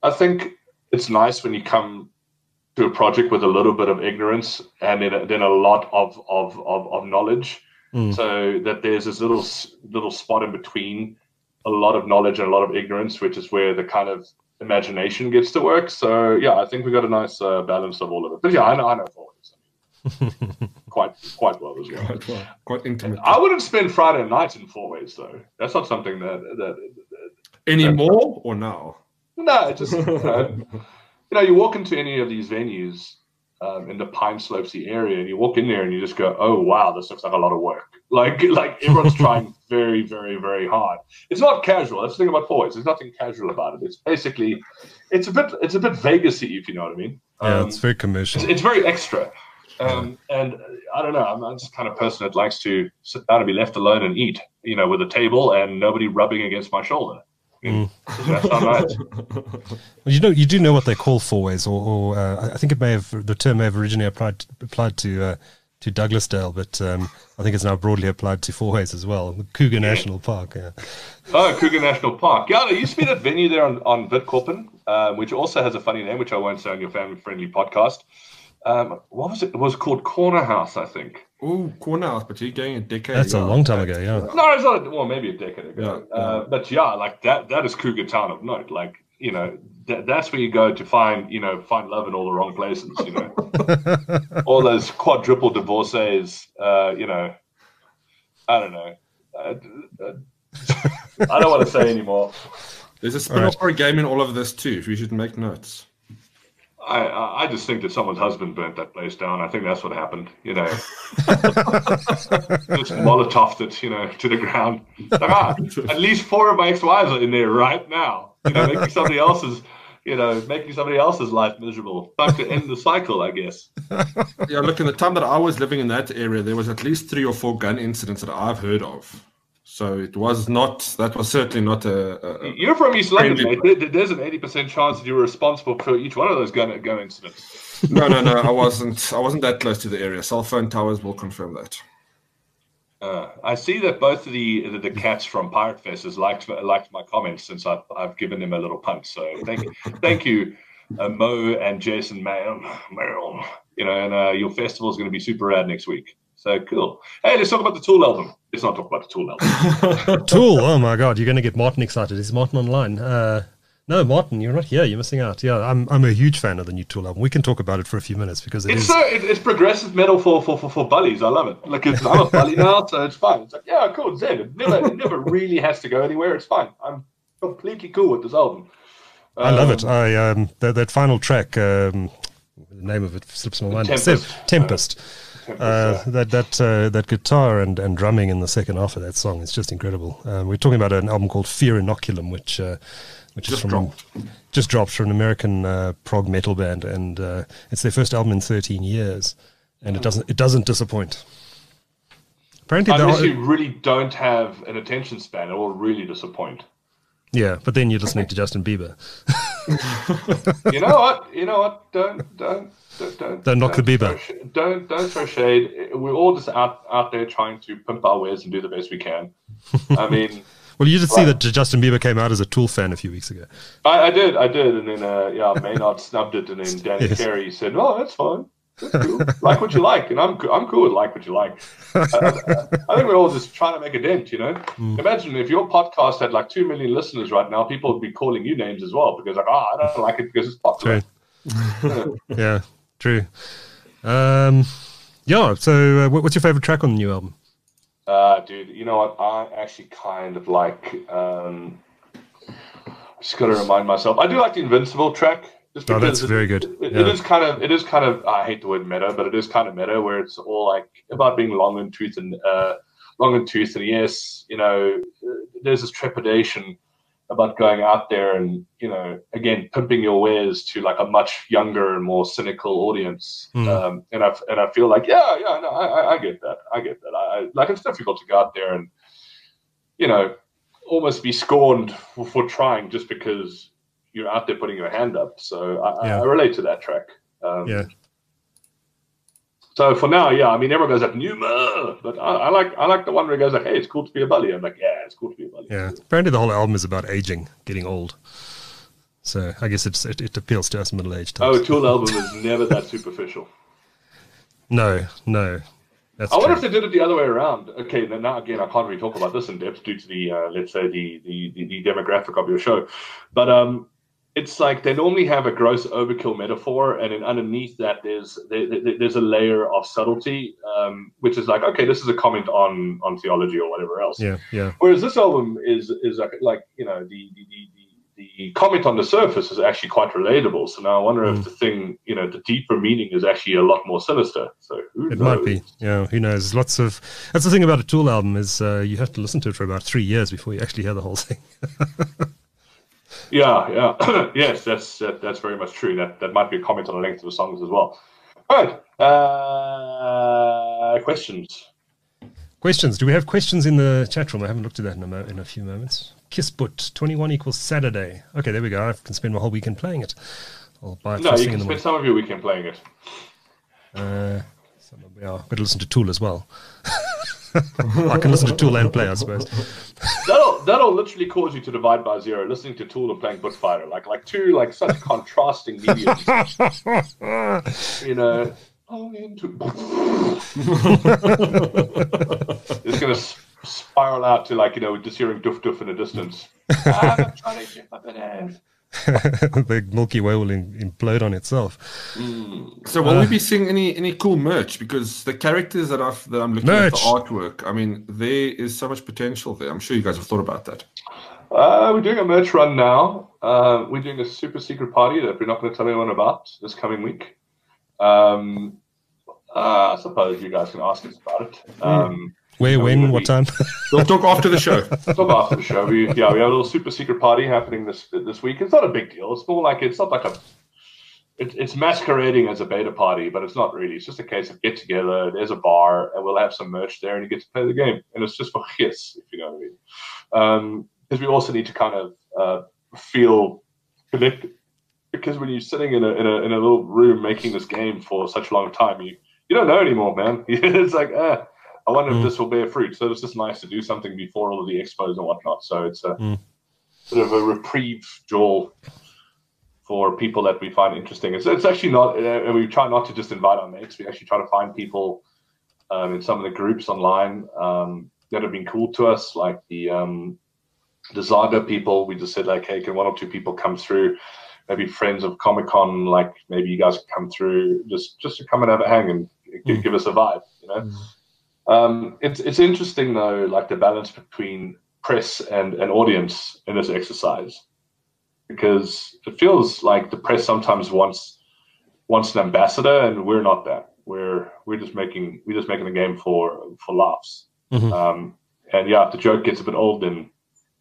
I think it's nice when you come to a project with a little bit of ignorance and then, then a lot of, of, of, of knowledge. Mm. So that there's this little little spot in between a lot of knowledge and a lot of ignorance, which is where the kind of imagination gets to work. So yeah, I think we got a nice uh, balance of all of it. But yeah, I know, I know always. I mean, quite quite well as well. Quite, well. Quite intimate. I wouldn't spend Friday night in Four Ways though. That's not something that that, that anymore that, or now. No, just you know, you know, you walk into any of these venues. Um, in the Pine Slopesy area, and you walk in there and you just go, "Oh wow, this looks like a lot of work." Like, like everyone's trying very, very, very hard. It's not casual. That's the thing about Four Ways. There's nothing casual about it. It's basically, it's a bit, it's a bit Vegas-y, if you know what I mean. Yeah, um, it's very commercial. It's, it's very extra, um, yeah. and uh, I don't know. I'm, I'm just the kind of person that likes to sit down and be left alone and eat, you know, with a table and nobody rubbing against my shoulder. Mm. That's not nice. Well, you know, you do know what they call Four Ways, or, or uh, I think it may have the term may have originally applied applied to uh, to Douglasdale, but um, I think it's now broadly applied to Four Ways as well. Cougar yeah. National Park. Yeah. Oh, Cougar National Park. Yeah, there used to be that venue there on on Witkoppen, um, which also has a funny name, which I won't say on your family-friendly podcast. Um, what was it? It was called Corner House, I think. Oh, Corner House, but you're going a decade That's ago. a long time ago, yeah. No, it's not. Well, maybe a decade ago. Yeah, yeah. Uh, but yeah, like that. That is Cougar Town of note. Like, you know, th- that's where you go to find, you know, find love in all the wrong places. You know, all those quadruple divorcees. Uh, you know, I don't know. Uh, uh, I don't want to say anymore. There's a spin-off right. game in all of this too. If you should make notes. I I just think that someone's husband burnt that place down. I think that's what happened, you know. Just Molotoved it, you know, to the ground. Like, ah, at least four of my ex-wives are in there right now. You know, making somebody else's, you know, making somebody else's life miserable. Time to end the cycle, I guess. Yeah, look, in the time that I was living in that area, there was at least three or four gun incidents that I've heard of. So it was not, that was certainly not a... a You're from East London, mate. There's an eighty percent chance that you were responsible for each one of those gun, gun incidents. No, no, no, I wasn't. I wasn't that close to the area. Cell phone towers will confirm that. Uh, I see that both of the, the, the cats from Pirate Fest has liked, liked my comments since I've, I've given them a little punt. So thank, thank you, uh, Mo and Jason Mayon. You know, and uh, your festival is going to be super rad next week. So cool. Hey, let's talk about the Tool album. Let's not talk about the Tool album. Tool, oh my God, you're going to get Martin excited. Is Martin online? Uh, no, Martin, you're not here. You're missing out. Yeah, I'm I'm a huge fan of the new Tool album. We can talk about it for a few minutes because it it's is... so it, it's progressive metal for for, for for bullies. I love it. Like it's, I'm a bully now, so it's fine. It's like yeah, cool. Zen. It never it never really has to go anywhere. It's fine. I'm completely cool with this album. Um, I love it. I um that, that final track, um, the name of it slips my mind. Tempest. Tempest. Uh, that that uh, that guitar and, and drumming in the second half of that song is just incredible. Um, we're talking about an album called Fear Inoculum, which uh, which just is from dropped. just dropped from an American uh, prog metal band, and uh, it's their first album in thirteen years, and it doesn't it doesn't disappoint. Apparently, unless are, you really don't have an attention span, it will really disappoint. Yeah, but then you're listening to Justin Bieber. You know what? You know what? Don't don't. Don't, don't, don't knock don't the Bieber. Throw, don't don't throw shade. We're all just out, out there trying to pimp our wares and do the best we can. I mean, well, you did see that Justin Bieber came out as a Tool fan a few weeks ago. I, I did, I did, and then uh, yeah, Maynard snubbed it, and then Danny yes. Carey said, "Oh, that's fine. That's cool. Like what you like," and I'm I'm cool with like what you like. I, I, I think we're all just trying to make a dent, you know. Mm. Imagine if your podcast had like two million listeners right now, people would be calling you names as well because like, oh, I don't like it because it's popular. True. Yeah. True. Um, yeah, so uh, what's your favorite track on the new album? Uh, dude, you know what? I actually kind of like... Um, I just got to remind myself. I do like the Invincible track. Just oh, that's it, very good. It, yeah. it is kind of... It is kind of... I hate the word meta, but it is kind of meta where it's all like about being long in tooth and... Uh, long in tooth and yes, you know, there's this trepidation about going out there and, you know, again, pimping your wares to like a much younger and more cynical audience. Mm. Um, and I and I feel like, yeah, yeah, no, I, I get that. I get that. I, I like it's difficult to go out there and, you know, almost be scorned for, for trying just because you're out there putting your hand up. So I, yeah. I, I relate to that track. Um, yeah. So for now, yeah, I mean, everyone goes like Numa, but I, I like I like the one where it goes like, hey, it's cool to be a bully. I'm like, yeah, it's cool to be a bully. Yeah, apparently the whole album is about aging, getting old. So I guess it's, it, it appeals to us middle-aged types. Oh, Tool album is never that superficial. No, no. That's I wonder true. if they did it the other way around. Okay, then now again, I can't really talk about this in depth due to the, uh, let's say, the, the, the, the demographic of your show. But um, it's like they normally have a gross overkill metaphor, and then underneath that, there's there, there, there's a layer of subtlety, um, which is like, okay, this is a comment on on theology or whatever else. Yeah, yeah. Whereas this album is is like, like you know, the the, the the comment on the surface is actually quite relatable. So now I wonder Mm. if the thing, you know, the deeper meaning is actually a lot more sinister. So who It knows? might be. Yeah, who knows? Lots of. That's the thing about a Tool album is uh, you have to listen to it for about three years before you actually hear the whole thing. Yeah, yeah, yes, that's that, that's very much true. That that might be a comment on the length of the songs as well. All right, uh, questions. Questions. Do we have questions in the chat room? I haven't looked at that in a, mo- in a few moments. Kissput, twenty-one equals Saturday. Okay, there we go. I can spend my whole weekend playing it. I'll buy it No, first you thing can in the spend some of your weekend playing it. morning. Uh, some of- yeah, I've got to listen to Tool as well. I can listen to Tool and play, I suppose. That'll that'll literally cause you to divide by zero, listening to Tool and playing Butt Fighter, like like two like such contrasting mediums. You know, oh, into it's gonna s- spiral out to like you know just hearing doof doof in the distance. I'm trying to get my banana. The Milky Way will in, implode on itself. So will we be seeing any any cool merch? Because the characters that I've that I'm looking at, the Merch. artwork, I mean, there is so much potential there. I'm sure you guys have thought about that. Uh, we're doing a merch run now. Uh, we're doing a super secret party that we're not going to tell anyone about this coming week. Um, uh, I suppose you guys can ask us about it. Um, Where, so when, we- what time? We'll talk after the show. Talk after the show. We, yeah, we have a little super secret party happening this this week. It's not a big deal. It's more like it's not like a. It, it's masquerading as a beta party, but it's not really. It's just a case of get together. There's a bar, and we'll have some merch there, and you get to play the game. And it's just for kiss, if you know what I mean. Um, because we also need to kind of uh, feel connected. Because when you're sitting in a, in a in a little room making this game for such a long time, you you don't know anymore, man. It's like ah. I wonder Mm. if this will bear fruit. So it's just nice to do something before all of the expos and whatnot. So it's a Mm. bit of a reprieve, Joel, for people that we find interesting. It's, it's actually not, uh, we try not to just invite our mates. We actually try to find people um, in some of the groups online um, that have been cool to us, like the, um, the Zaga people. We just said, like, hey, can one or two people come through? Maybe friends of Comic-Con, like maybe you guys can come through just, just to come and have a hang and g- Mm. give us a vibe, you know? Mm. Um, it's it's interesting though, like the balance between press and, and audience in this exercise, because it feels like the press sometimes wants wants an ambassador, and we're not that. We're we're just making we're just making a game for for laughs. Mhm. Um, and yeah, if the joke gets a bit old, then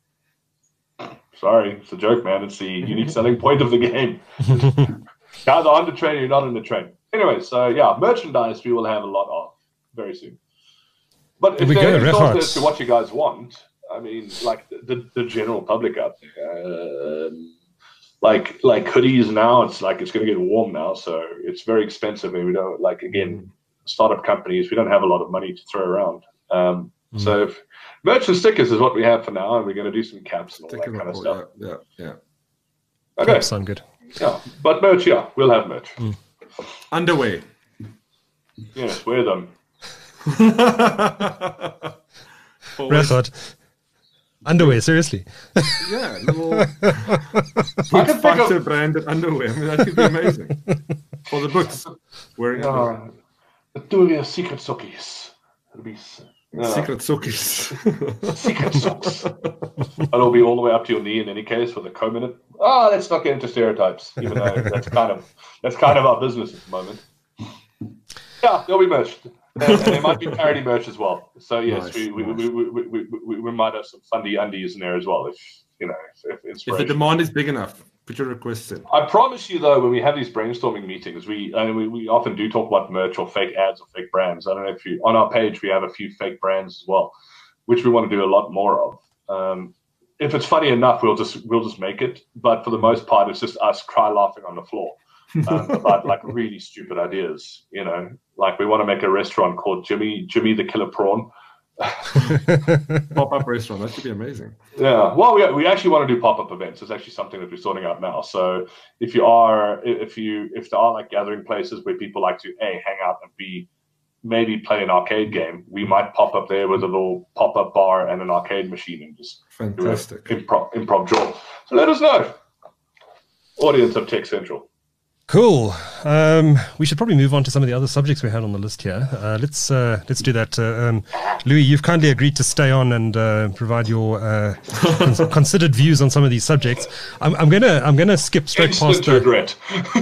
sorry, it's a joke, man. It's the unique selling point of the game. You're either on the train or you're not on the train. Anyway, so yeah, merchandise we will have a lot of very soon. But There if we there go, is Red thought Hearts. as to what you guys want, I mean, like the, the, the general public out there, um, like like hoodies now, it's like it's going to get warm now, so it's very expensive, and we don't like again startup companies. We don't have a lot of money to throw around. Um, Mm. So if, merch and stickers is what we have for now, and we're going to do some caps and all that Taking kind of a- stuff. Yeah, yeah, yeah. Okay, That sound good. yeah, but merch, yeah, we'll have merch. Underwear. Yes, wear them. Always- Rechard. Underwear, seriously. Yeah, little I Foot can think Fighter of branded underwear. I mean, that could be amazing. For the books. Wearing underwear. uh, Tulia secret sockies. It'll be s- uh, Secret sockies. secret socks. It'll be all the way up to your knee in any case with a comb in it. Oh, let's not get into stereotypes, even though that's kind of that's kind of our business at the moment. Yeah, there'll be merch. And, and there might be parody merch as well. So yes, Nice, we, we, nice. we, we, we, we, we, we might have some fundy undies in there as well if you know if, if If the inspiration. demand is big enough, put your requests in. I promise you, though, when we have these brainstorming meetings, we, I mean, we we often do talk about merch or fake ads or fake brands. I don't know if you on our page we have a few fake brands as well, which we want to do a lot more of. Um, if it's funny enough, we'll just we'll just make it. But for the most part, it's just us cry laughing on the floor um, about like really stupid ideas. You know, like we want to make a restaurant called Jimmy Jimmy the Killer Prawn. Pop-up restaurant. That could be amazing. Yeah. Well, we, we actually want to do pop-up events. It's actually something that we're sorting out now. So if you are, if you, if there are like gathering places where people like to a hang out and b maybe play an arcade game, we might pop up there with a little pop-up bar and an arcade machine and just fantastic do improv, improv draw. So let us know, audience of Tech Central. Cool. Um, we should probably move on to some of the other subjects we had on the list here. Uh, let's uh, let's do that. Uh, um, Louis, you've kindly agreed to stay on and uh, provide your uh, cons- considered views on some of these subjects. I'm, I'm gonna I'm gonna skip straight Instant past the. regret.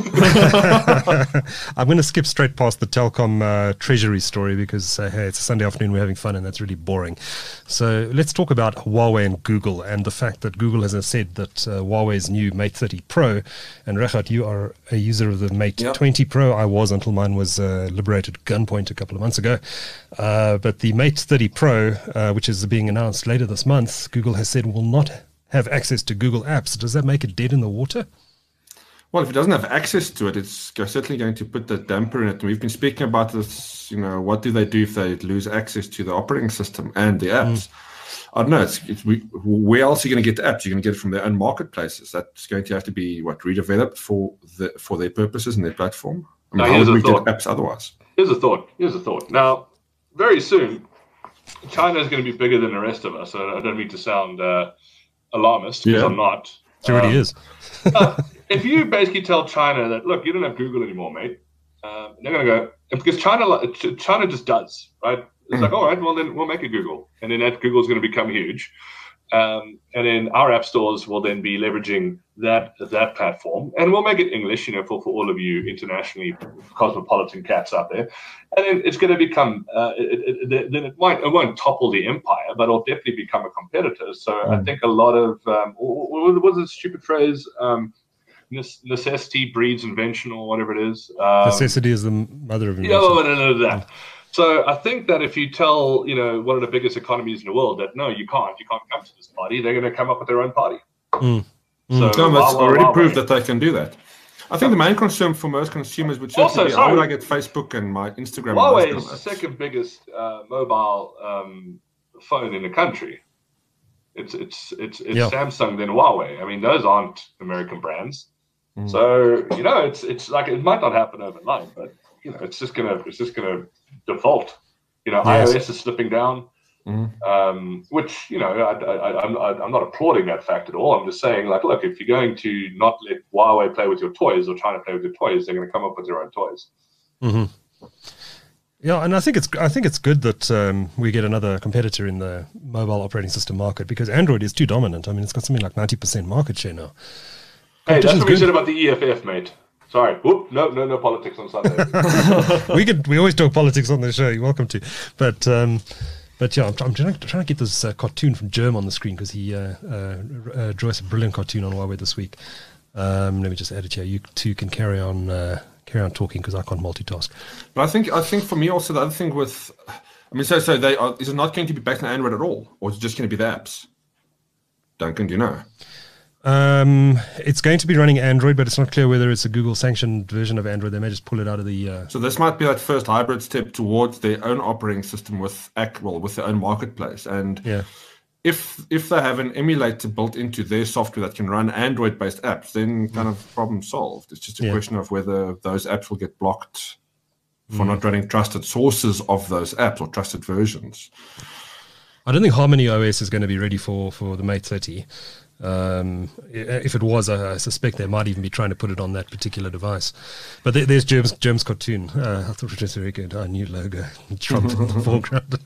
I'm going to skip straight past the Telkom uh, Treasury story because uh, hey, it's a Sunday afternoon, we're having fun, and that's really boring. So let's talk about Huawei and Google and the fact that Google has said that uh, Huawei's new Mate thirty Pro, and Regardt, you are a user of the Mate yep. twenty Pro. I was until mine was uh, liberated at gunpoint a couple of months ago. Uh, but the Mate thirty Pro, uh, which is being announced later this month, Google has said will not have access to Google Apps. Does that make it dead in the water? Well, if it doesn't have access to it, it's certainly going to put the damper in it. We've been speaking about this, you know, what do they do if they lose access to the operating system and the apps? Mm. I don't know. It's, it's, we, where else are you going to get the apps? You're going to get it from their own marketplaces. That's going to have to be, what, redeveloped for the for their purposes and their platform? I mean, now, how would we thought. get apps otherwise? Here's a thought. Here's a thought. Now, very soon, China is going to be bigger than the rest of us. I don't mean to sound uh, alarmist, because yeah. I'm not. It already um, is. uh, if you basically tell China that, look, you don't have Google anymore, mate, um, they're going to go, because China China just does, right? It's mm. like, all right, well, then we'll make a Google. And then that Google's going to become huge. Um, and then our app stores will then be leveraging that that platform. And we'll make it English, you know, for, for all of you internationally cosmopolitan cats out there. And then it's going to become, uh, it, it, it, then it, might, it won't topple the empire, but it'll definitely become a competitor. So mm. I think a lot of, um, what was the stupid phrase? Um, necessity breeds invention, or whatever it is. Um, Necessity is the mother of invention. Yeah, well, no, no, no, that. So I think that if you tell, you know, one of the biggest economies in the world that, no, you can't, you can't come to this party, they're going to come up with their own party. Mm. Mm. So, no, that's wow, already wow, proved wow. that they can do that. I think the main concern for most consumers would also, be, sorry, how would I get Facebook and my Instagram? Huawei is the second biggest uh, mobile um, phone in the country. It's it's it's it's yeah. Samsung, then Huawei. I mean, those aren't American brands. Mm. So, you know, it's it's like it might not happen overnight, but you know, it's just gonna it's just gonna default. You know, yes. iOS is slipping down, mm. um, which you know, I, I, I'm I'm not applauding that fact at all. I'm just saying, like, look, if you're going to not let Huawei play with your toys or trying to play with your toys, they're going to come up with their own toys. Mm-hmm. Yeah, and I think it's I think it's good that um, we get another competitor in the mobile operating system market, because Android is too dominant. I mean, it's got something like ninety percent market share now. Hey, that's what we said about the E F F, mate. Sorry. Whoop, no, no, no politics on Sunday. we could, we always talk politics on the show. You're welcome to. But, um, but yeah, I'm, I'm trying, trying to get this uh, cartoon from Germ on the screen, because he uh, uh, uh, drew us a brilliant cartoon on Huawei this week. Um, let me just add it here. You two can carry on, uh, carry on talking, because I can't multitask. But I think, I think for me also the other thing with, I mean, so so they are, is it not going to be based on Android at all, or is it just going to be the apps? Duncan, do you know? Um, it's going to be running Android, but it's not clear whether it's a Google sanctioned version of Android. They may just pull it out of the. Uh... So this might be that first hybrid step towards their own operating system with well, with their own marketplace. And yeah. if if they have an emulator built into their software that can run Android-based apps, then kind of problem solved. It's just a yeah. question of whether those apps will get blocked for mm. not running trusted sources of those apps or trusted versions. I don't think Harmony O S is going to be ready for for the Mate thirty. Um, if it was, I, I suspect they might even be trying to put it on that particular device. But there, there's Germ's, Germ's cartoon. Uh, I thought it was very good. Our new logo, Trump in the foreground.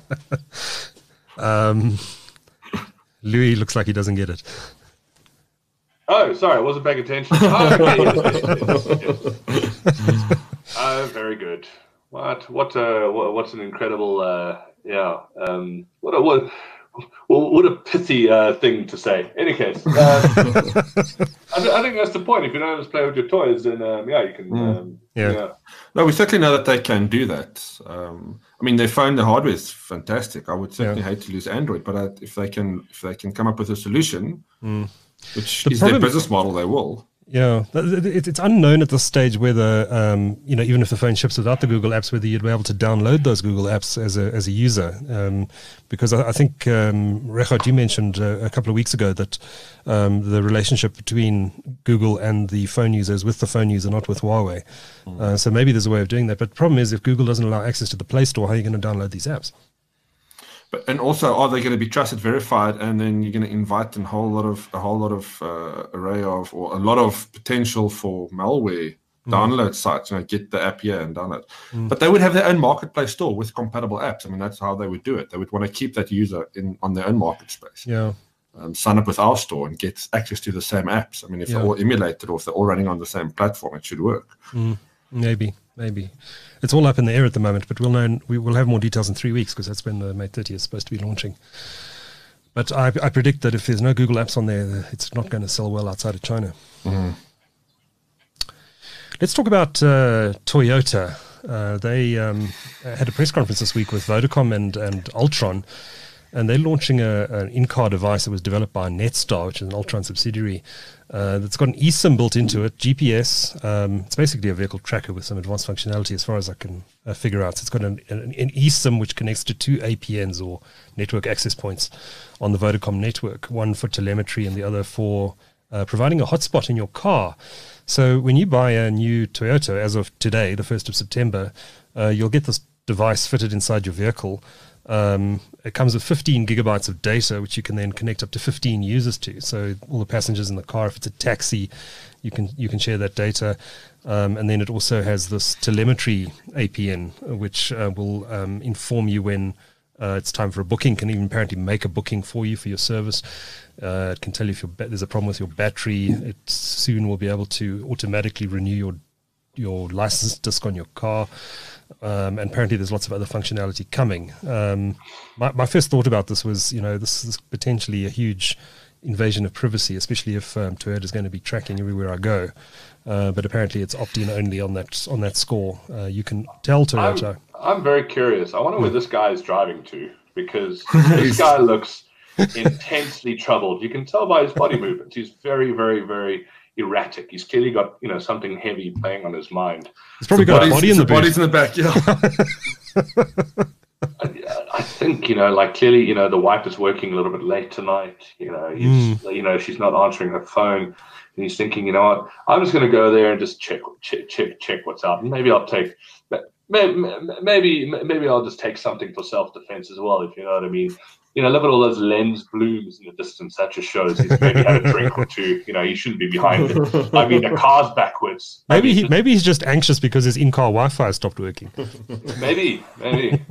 um, Louis looks like he doesn't get it. Oh, sorry, I wasn't paying attention. Oh, okay, yes, yes, yes, yes. Oh, very good. What? What? Uh, what what's an incredible? Uh, yeah. Um, what? A, what? Well, what a pithy uh, thing to say. In any case, uh, I, th- I think that's the point. If you don't just play with your toys, then um, yeah, you can. Mm. Um, yeah. yeah. No, we certainly know that they can do that. Um, I mean, their phone, the hardware is fantastic. I would certainly yeah. hate to lose Android, but I, if they can, if they can come up with a solution, mm. which the is problem, their business model, they will. Yeah, it's unknown at this stage whether, um, you know, even if the phone ships without the Google apps, whether you'd be able to download those Google apps as a as a user. Um, because I, I think, um, Regardt, you mentioned uh, a couple of weeks ago that um, the relationship between Google and the phone users with the phone user, not with Huawei. Mm. Uh, so maybe there's a way of doing that. But the problem is, if Google doesn't allow access to the Play Store, how are you going to download these apps? But, and also, are they going to be trusted, verified, and then you're going to invite a whole lot of a whole lot of uh, array of or a lot of potential for malware mm. download sites? You know, get the app here and download. Mm. But they would have their own marketplace store with compatible apps. I mean, that's how they would do it. They would want to keep that user in on their own market space. Yeah. Um, sign up with our store and get access to the same apps. I mean, if yeah. they're all emulated or if they're all running on the same platform, it should work. Mm. Maybe, maybe. It's all up in the air at the moment, but we'll know. We will have more details in three weeks because that's when the May thirtieth is supposed to be launching. But I, I predict that if there's no Google apps on there, it's not going to sell well outside of China. Mm. Let's talk about uh, Toyota. Uh, they um, had a press conference this week with Vodacom and, and Ultron, and they're launching a, an in-car device that was developed by Netstar, which is an Ultron subsidiary, uh, that's got an eSIM built into it, G P S. Um, it's basically a vehicle tracker with some advanced functionality as far as I can uh, figure out. So it's got an, an, an eSIM which connects to two A P Ns or network access points on the Vodacom network, one for telemetry and the other for uh, providing a hotspot in your car. So when you buy a new Toyota, as of today, the first of September, uh, you'll get this device fitted inside your vehicle. Um, it comes with fifteen gigabytes of data, which you can then connect up to fifteen users to. So all the passengers in the car, if it's a taxi, you can you can share that data. Um, and then it also has this telemetry A P N, which uh, will um, inform you when uh, it's time for a booking. Can even apparently make a booking for you for your service. Uh, it can tell you if your ba- there's a problem with your battery. It soon will be able to automatically renew your your license disc on your car. Um, and apparently there's lots of other functionality coming. Um, my, my first thought about this was, you know, this is potentially a huge invasion of privacy, especially if um, Toyota is going to be tracking everywhere I go. Uh, but apparently it's opt-in only on that on that score. Uh, you can tell Toyota. I'm, I'm very curious. I wonder where this guy is driving to, because this guy looks intensely troubled. You can tell by his body movements. He's very, very, very erratic. He's clearly got, you know, something heavy playing on his mind. He's probably got a body in the body's in the back. Yeah. I, I think, you know, like clearly, you know, the wife is working a little bit late tonight. You know, he's, mm. you know, she's not answering her phone, and he's thinking, you know what, I'm just going to go there and just check, check, check, check what's out. And maybe I'll take, maybe, maybe, maybe I'll just take something for self-defense as well, if you know what I mean. You know, look at all those lens blooms in the distance. That just shows he's maybe had a drink or two. You know, he shouldn't be behind it. I mean, the car's backwards. Maybe I mean, he, maybe he's just anxious because his in-car Wi-Fi stopped working. Maybe, maybe.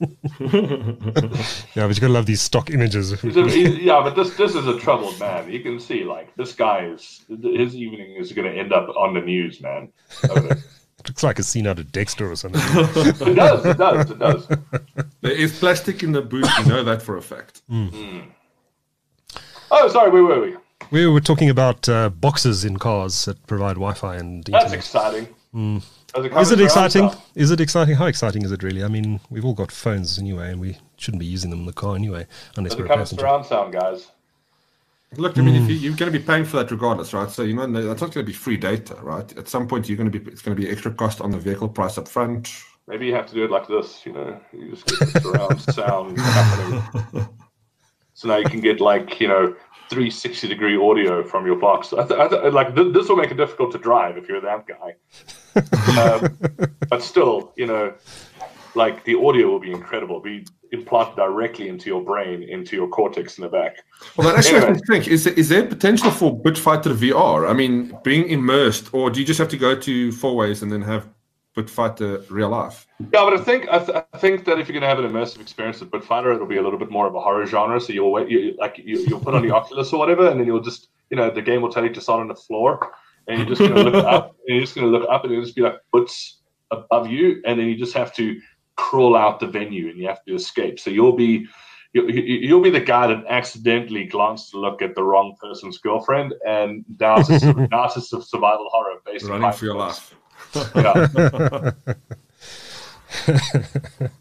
Yeah, but you gotta love these stock images. He's a, he's, yeah, but this this is a troubled man. You can see, like, this guy is his evening is going to end up on the news, man. It looks like a scene out of Dexter or something. It does, it does, it does. There is plastic in the boot, you know that for a fact. Mm. Mm. Oh, sorry, where were we? We were talking about uh, boxes in cars that provide Wi-Fi and internet. That's exciting. Mm. Is it exciting? Is it exciting? How exciting is it really? I mean, we've all got phones anyway, and we shouldn't be using them in the car anyway, unless Does we're it a come passenger. surround sound, guys? Look, I mean, mm. if you, you're going to be paying for that regardless, right? So, you know, that's not going to be free data, right? At some point, you're going to be it's going to be extra cost on the vehicle price up front. Maybe you have to do it like this, you know, you just get the surround sound happening. So now you can get, like, you know, three sixty degree audio from your box. I th- I th- like th- this will make it difficult to drive if you're that guy. um, but still, you know, like the audio will be incredible. Be implanted directly into your brain, into your cortex in the back. Well, that actually anyway. makes me think, is there, is there potential for Bitfighter V R? I mean, being immersed, or do you just have to go to Four Ways and then have Bitfighter real life? Yeah, but I think I, th- I think that if you're going to have an immersive experience with Bitfighter, it'll be a little bit more of a horror genre. So you'll wait, you, like you, you'll put on the Oculus or whatever, and then you'll just, you know, the game will tell you to start on the floor, and you're just going to look up, and you're just going to look up, and it'll just be like boots above you, and then you just have to crawl out the venue, and you have to escape. So you'll be you, you'll be the guy that accidentally glanced to look at the wrong person's girlfriend, and now it's a, now it's a survival horror based on running for your life. Yeah.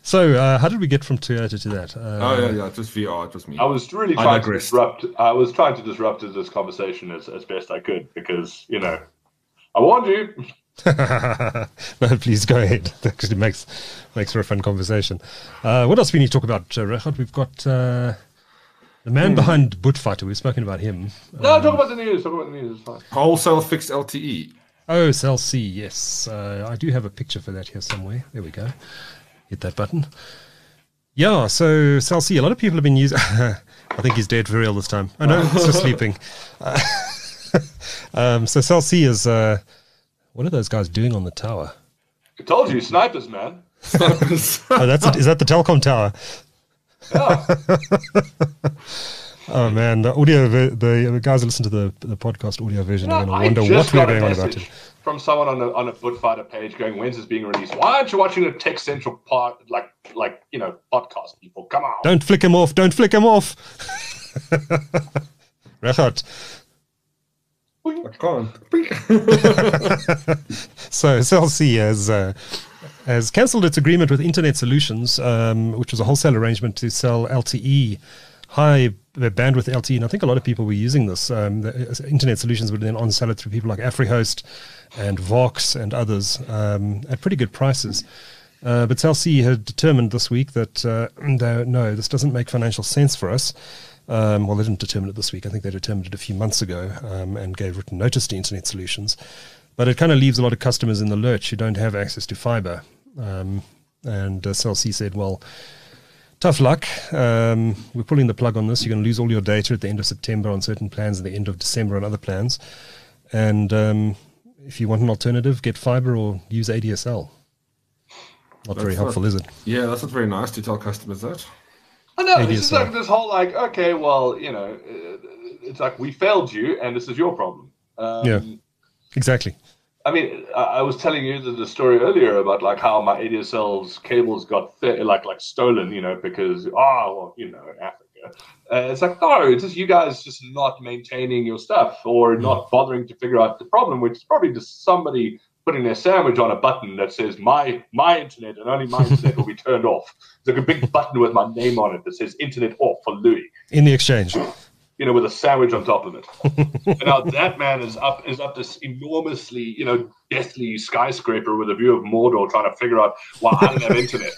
So, uh, how did we get from Toyota to that? Uh, oh yeah, yeah, just V R, just me. I was really I trying to digressed. disrupt. I was trying to disrupt this conversation as, as best I could because you know, I warned you. No, please go ahead. Because it makes makes for a fun conversation. Uh, what else we need to talk about, uh, Regardt? We've got uh, the man Hmm. behind Bootfighter. We've spoken about him. No, Um, talk about the news. Talk about the news. It's fine. Wholesale fixed L T E. Oh, Cell C, yes. Uh, I do have a picture for that here somewhere. There we go. Hit that button. Yeah, so Cell C, a lot of people have been using... I think he's dead for real this time. Oh, no, it's just sleeping. Uh, um, so Cell C is... Uh, what are those guys doing on the tower? I told you, snipers, man. Oh, that's it. Is that the Telkom tower? Yeah. Oh, man. The audio... The, the guys who listen to the, the podcast audio version You know, are going to I wonder just what we're got a going on about message it. from someone on a on a Bootfighter page going, "When's this being released? Why aren't you watching the Tech Central part, like like you know, podcast people? Come on!" Don't flick him off. Don't flick him off. Regardt. I can't. So Cell C has uh, has cancelled its agreement with Internet Solutions, um, which was a wholesale arrangement to sell L T E, high bandwidth L T E, and I think a lot of people were using this. Um, the Internet Solutions would then on-sell it through people like AfriHost and Vox and others um, at pretty good prices. Uh, but Cell C had determined this week that uh, they- no, this doesn't make financial sense for us. Um, well, they didn't determine it this week. I think they determined it a few months ago um, and gave written notice to Internet Solutions. But it kind of leaves a lot of customers in the lurch who don't have access to fiber. Um, and uh, Cell C said, well, tough luck. Um, we're pulling the plug on this. You're going to lose all your data at the end of September on certain plans and the end of December on other plans. And um, if you want an alternative, get fiber or use A D S L. Not very That's helpful, not- is it? Yeah, that's not very nice to tell customers that. I know. A D It's just S L. like this whole like, okay, well, you know, uh, it's like we failed you, and this is your problem. Um, Yeah. Exactly. I mean, I, I was telling you the, the story earlier about like how my A D S L's cables got th- like like stolen, you know, because oh, well, you know, Africa. Uh, it's like no, it's just you guys just not maintaining your stuff or not bothering to figure out the problem, which is probably just somebody putting their sandwich on a button that says my my internet and only my internet will be turned off. There's like a big button with my name on it that says internet off for Louis. In the exchange. You know, with a sandwich on top of it. And now that man is up is up this enormously, you know, deathly skyscraper with a view of Mordor, trying to figure out why I don't have internet.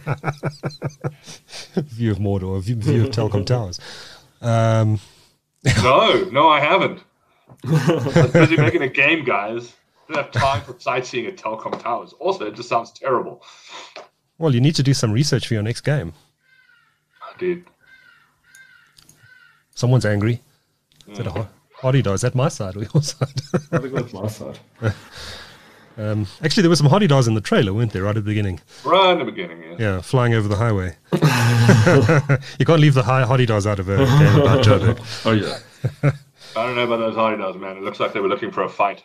View of Mordor, view, view of Telkom Towers. Um, No, no, I haven't. I was busy making a game, guys. I don't have time for sightseeing at Telkom Towers. Also, it just sounds terrible. well, you need to do some research for your next game. Dude. Someone's angry. Is that a ho- Hardy Dog? Is that my side or your side? I think that's my side. um, actually, there were some Hardy Dogs in the trailer, weren't there, right at the beginning? Right in the beginning, yeah. Yeah, flying over the highway. You can't leave the high Hardy Dogs out of a game about Joburg. Oh, yeah. I don't know about those Adidas, man. It looks like they were looking for a fight.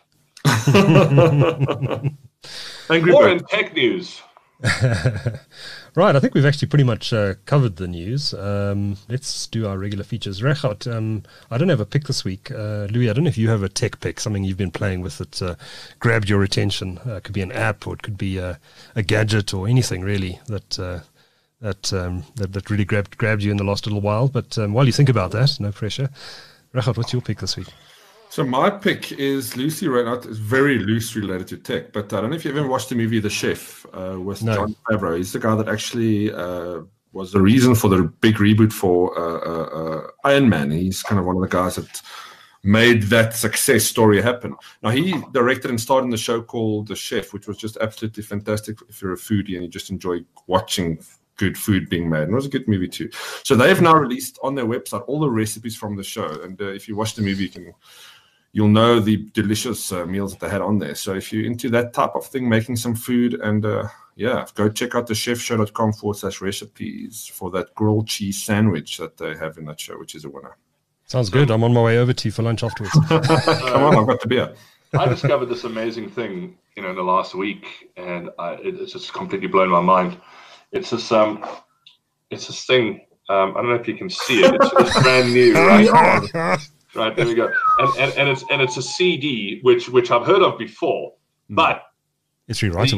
Angry More Bird. in tech news. Right, I think we've actually pretty much uh, covered the news. Um, let's do our regular features. Regardt, um, I don't have a pick this week. Uh, Louis, I don't know if you have a tech pick, something you've been playing with that uh, grabbed your attention. Uh, it could be an app or it could be a, a gadget or anything really that uh, that, um, that that really grabbed grabbed you in the last little while. But um, while you think about that, no pressure. Regardt, what's your pick this week? So my pick is loosely related, it's very loosely related to tech, but I don't know if you ever watched the movie The Chef uh, with No. John Favreau. He's the guy that actually uh, was the reason for the big reboot for uh, uh, uh, Iron Man. He's kind of one of the guys that made that success story happen. Now, he directed and starred in the show called The Chef, which was just absolutely fantastic if you're a foodie and you just enjoy watching good food being made. And it was a good movie too. So they have now released on their website all the recipes from the show. And uh, if you watch the movie, you can... you'll know the delicious uh, meals that they had on there. So if you're into that type of thing, making some food, and uh, yeah, go check out the chef show dot com forward slash recipes for that grilled cheese sandwich that they have in that show, which is a winner. Sounds good. I'm on my way over to you for lunch afterwards. Come on, I've got the beer. I discovered this amazing thing, you know, in the last week, and I, it, it's just completely blown my mind. It's this, um, it's this thing. Um, I don't know if you can see it. It's, it's brand new, right? Right, there we go. And, and and it's and it's a C D which which I've heard of before, but It's rewritable.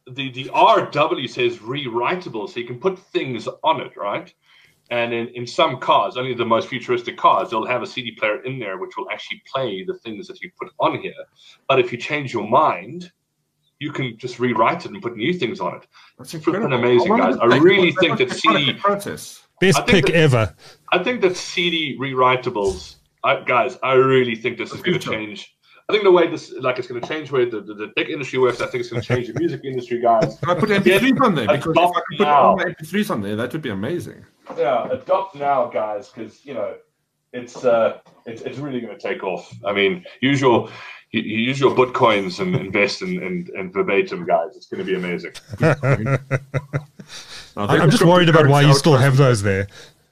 the the R W says rewritable, so you can put things on it, right? And in, in some cars, only the most futuristic cars, they'll have a C D player in there which will actually play the things that you put on here. But if you change your mind, you can just rewrite it and put new things on it. That's Flipping incredible. amazing, I guys. wonder I if really they- think they that must be quite a C D good process. Best I think pick that- ever. I think that C D rewritables, I, guys, I really think this is going to future. change. I think the way this, like, it's going to change the way the, the, the tech industry works. I think it's going to change the music industry, guys. Can I put M P threes on there? a Because if dot I could put now. all my M P threes on there, that would be amazing. Yeah, adopt now, guys, because you know it's uh, it's it's really going to take off. I mean, use your you, you use your Bitcoins and invest in, in, in verbatim, guys. It's going to be amazing. Now, I- I'm just worried about why you still have those there.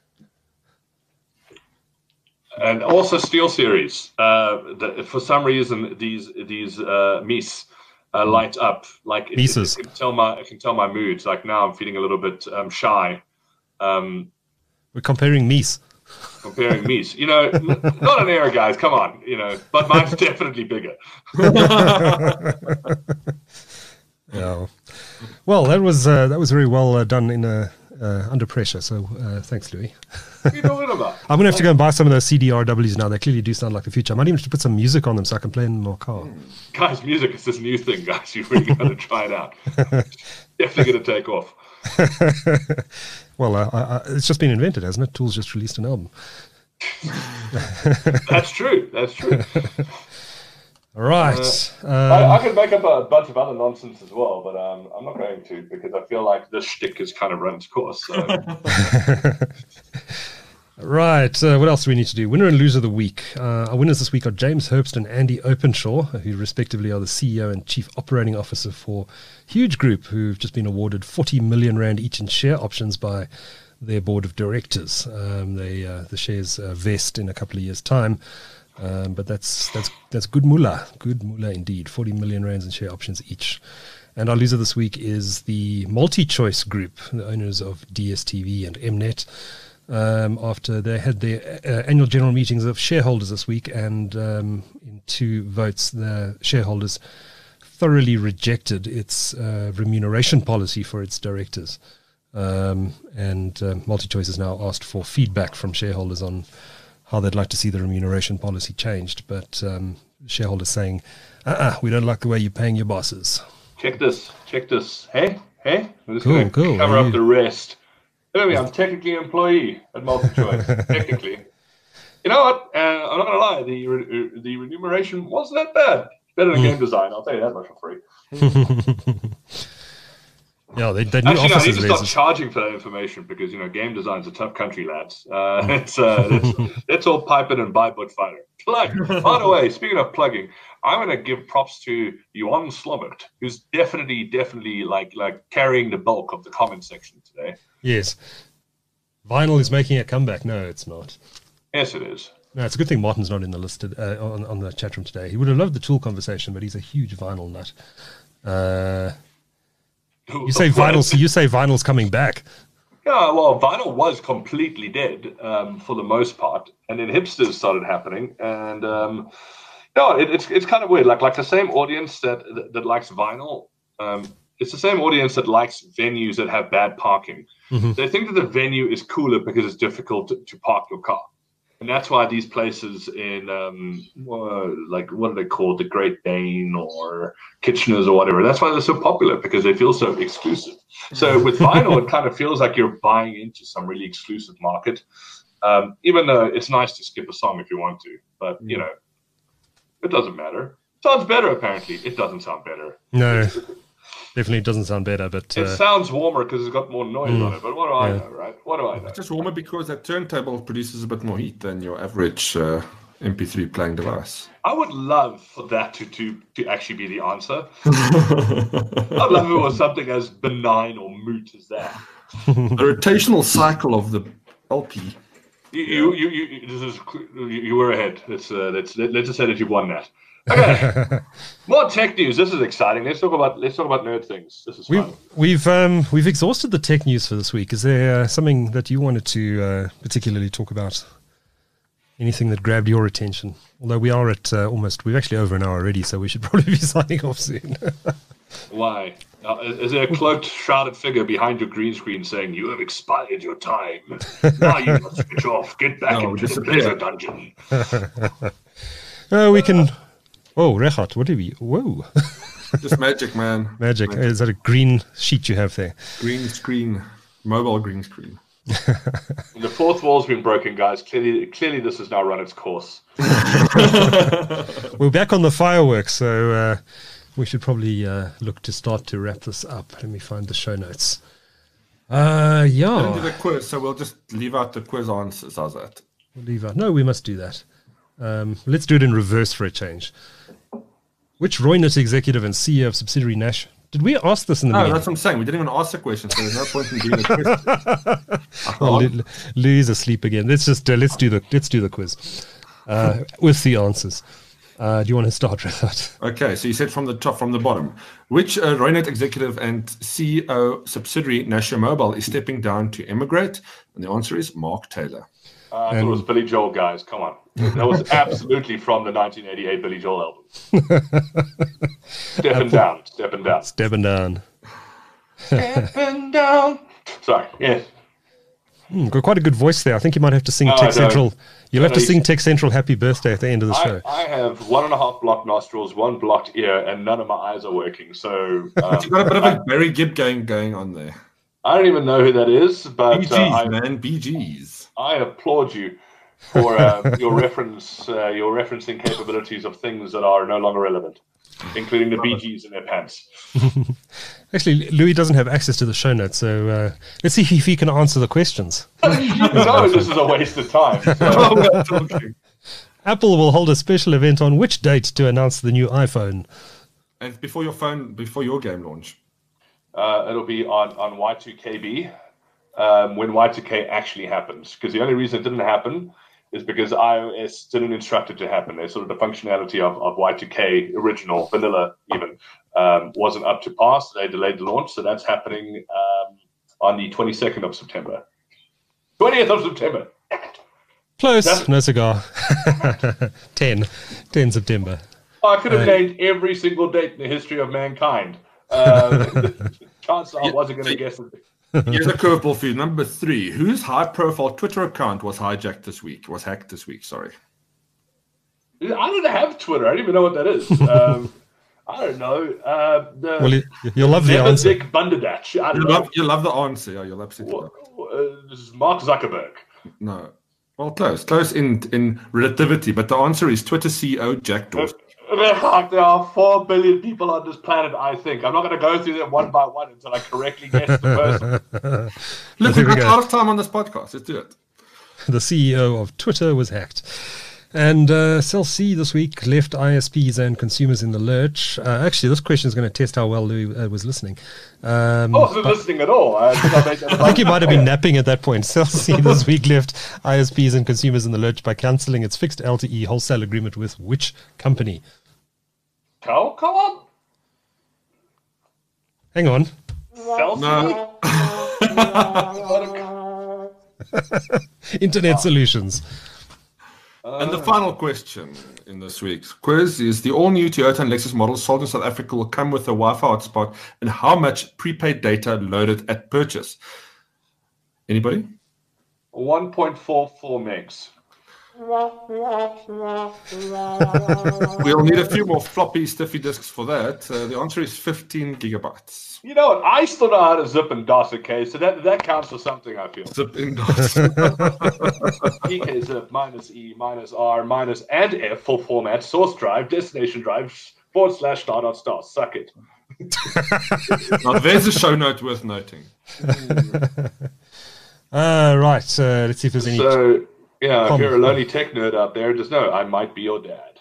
And also Steel Series. Uh, the, for some reason, these these uh, Mies uh, light up. Like it, it, Mises. it can tell my it can tell my moods. Like now, I'm feeling a little bit um, shy. Um, We're comparing Mies. comparing Mies, you know, n- not an air, guys. Come on, you know, but mine's definitely bigger. Yeah. Well, that was uh, that was very well uh, done in uh, uh, under pressure. So uh, thanks, Louis. What are you talking about? I'm gonna have to go and buy some of those C D R Ws now. They clearly do sound like the future. I might even have to put some music on them so I can play in my car. Guys, music is this new thing, guys. You really got to try it out. Definitely going to take off. Well, uh, I, I, it's just been invented, hasn't it? Tool's just released an album. That's true. That's true. All right. I, I um, could make up a bunch of other nonsense as well, but um, I'm not going to because I feel like this shtick has kind of run its course. So. right. Uh, what else do we need to do? Winner and loser of the week. Uh, our winners this week are James Herbst and Andy Openshaw, who respectively are the C E O and Chief Operating Officer for Huge Group, who've just been awarded forty million rand each in share options by their board of directors. Um, they uh, the shares uh, vest in a couple of years' time. Um, but that's that's that's good moolah, good moolah indeed. Forty million rands in share options each. And our loser this week is the MultiChoice Group, the owners of D S T V and Mnet. Um, after they had their uh, annual general meetings of shareholders this week, and um, in two votes, the shareholders thoroughly rejected its uh, remuneration policy for its directors. Um, and uh, MultiChoice has now asked for feedback from shareholders on how they'd like to see the remuneration policy changed. But um, shareholders saying, uh-uh, we don't like the way you're paying your bosses. Check this. Check this. Hey, hey. I'm just Cool, going to cool. cover Are up you- the rest. Anyway, I'm technically an employee at MultiChoice. Technically. You know what? Uh, I'm not going to lie. The re- the remuneration wasn't that bad. Better than game design. I'll tell you that much for free. Yeah, they, they new Actually, no, I need offices to start raises. charging for that information because, you know, game design's a tough country, lads. Uh, it's, uh, it's, it's all pipe it and buy Buttfighter. Plug. By the way, speaking of plugging, I'm going to give props to Johan Slobbert, who's definitely, definitely like like carrying the bulk of the comment section today. Yes. Vinyl is making a comeback. No, it's not. Yes, it is. No, it's a good thing Martin's not in the listed uh, on, on the chat room today. He would have loved the tool conversation, but he's a huge vinyl nut. Uh, you say vinyl, so you say vinyl's coming back. Yeah, well, vinyl was completely dead um, for the most part, and then hipsters started happening, and um, no, it, it's it's kind of weird. Like like the same audience that that, that likes vinyl, um, it's the same audience that likes venues that have bad parking. Mm-hmm. They think that the venue is cooler because it's difficult to, to park your car. And that's why these places in, um, well, like, what are they called? The Great Dane or Kitchener's or whatever. That's why they're so popular, because they feel so exclusive. So with vinyl, it kind of feels like you're buying into some really exclusive market, um, even though it's nice to skip a song if you want to. But, you know, it doesn't matter. Sounds better, apparently. It doesn't sound better. No, definitely doesn't sound better, but It uh, sounds warmer because it's got more noise Mm. on it. But what do I Yeah. know, right? What do I know? It's just warmer because that turntable produces a bit more heat than your average uh, M P three playing device. I would love for that to, to, to actually be the answer. I'd love if it was something as benign or moot as that. The rotational cycle of the L P. You, you, you, you, this is, you, you were ahead. Let's, uh, let's, let, let's just say that you won that. Okay. More tech news. This is exciting. Let's talk about let's talk about nerd things. This is we've fun. we've um, we've exhausted the tech news for this week. Is there uh, something that you wanted to uh, particularly talk about? Anything that grabbed your attention? Although we are at uh, almost, we're actually over an hour already, so we should probably be signing off soon. Why? Now, is, is there a cloaked, shrouded figure behind your green screen saying, "You have expired your time. Now you must switch off. Get back No, into the disappear. pleasure dungeon." Uh, we can. Whoa, Rechat, what have you? Whoa, Just magic, man. magic. Is that a green sheet you have there? Green screen, mobile green screen. The fourth wall's been broken, guys. Clearly, clearly, this has now run its course. We're back on the fireworks, so uh, we should probably uh, look to start to wrap this up. Let me find the show notes. Uh, I didn't do yeah. the quiz, so we'll just leave out the quiz answers. How's that? We'll leave out. No, we must do that. Um, let's do it in reverse for a change. Which Roynet executive and C E O of subsidiary Nash? Did we ask this in the No, meeting? that's what I'm saying. We didn't even ask the question, so there's no point in doing a quiz. Oh, Lou- Lou's asleep again. Let's just uh, let's do the let's do the quiz uh, with the answers. Uh, do you want to start with that? Okay, so you said from the top, from the bottom. Which uh, Roynet executive and C E O subsidiary National Mobile is stepping down to emigrate? And the answer is Mark Taylor. Uh, I thought it was Billy Joel, guys. Come on. That was absolutely from the nineteen eighty-eight Billy Joel album. Stepping down, stepping down. Stepping down. Stepping down. Sorry, yes. Hmm, got quite a good voice there. I think you might have to sing No, Tech I don't. Central. You'll have to No, sing you- Tech Central Happy Birthday at the end of the I, show. I have one and a half blocked nostrils, one blocked ear, and none of my eyes are working. So um, You've got a bit of a Barry Gibb going, going on there. I don't even know who that is, but B Gs, uh, I, man, B Gs. I applaud you for uh, your reference, uh, your referencing capabilities of things that are no longer relevant, including the B Gs in their pants. Actually, Louis doesn't have access to the show notes, so uh, let's see if he can answer the questions. No, this is a waste of time. So, Oh, we're talking. Apple will hold a special event on which date to announce the new iPhone? And it's before your phone, before your game launch. uh, it'll be on, on Y two K B um, when Y two K actually happens. Because the only reason it didn't happen is because iOS didn't instruct it to happen. There's sort of the functionality of, of Y two K, original, vanilla even, um, wasn't up to par, so they delayed the launch. So that's happening um, on the twenty-second of September. twentieth of September. Close. That's- No cigar. ten. ten September. I could have named every single date in the history of mankind. Uh, chances are I wasn't going to guess it. Here's a curveball for you. Number three. Whose high-profile Twitter account was hijacked this week? Was hacked this week, sorry. I don't have Twitter. I don't even know what that is. Um, I don't know. Uh, the Well, you, you'll love the Never answer. Dick Bunderdatch. I don't You know. love, you love the answer. Yeah, you'll absolutely love it. Wha- uh, this is Mark Zuckerberg. No. Well, close. Close in, in relativity, but the answer is Twitter C E O Jack Dorsey. There are four billion people on this planet, I think. I'm not going to go through them one by one until I correctly guess the person. Look, There we've we got go. a lot of time on this podcast. Let's do it. The C E O of Twitter was hacked. And uh, Cell C this week left I S Ps and consumers in the lurch. Uh, actually, this question is going to test how well Louis uh, was listening. Um, I wasn't listening at all. I, think I, made that I think he might have been napping at that point. Cell C this week left I S Ps and consumers in the lurch by cancelling its fixed L T E wholesale agreement with which company? Go, come on. Hang on. Celsius? No. Internet Solutions. And the final question in this week's quiz is the all-new Toyota and Lexus models sold in South Africa will come with a Wi-Fi hotspot and how much prepaid data loaded at purchase? Anybody? one point four four megs. We'll need a few more floppy, stiffy disks for that. Uh, the answer is fifteen gigabytes. You know what? I still know how to zip and DOS a case, so that, that counts for something, I feel. Zip in DOS. E K zip minus E minus R minus and F full format source drive destination drive forward slash star dot star. Suck it. Now, there's a show note worth noting. Uh, right. Uh, let's see if there's any. So yeah, if Come. you're a lonely tech nerd out there, just know I might be your dad.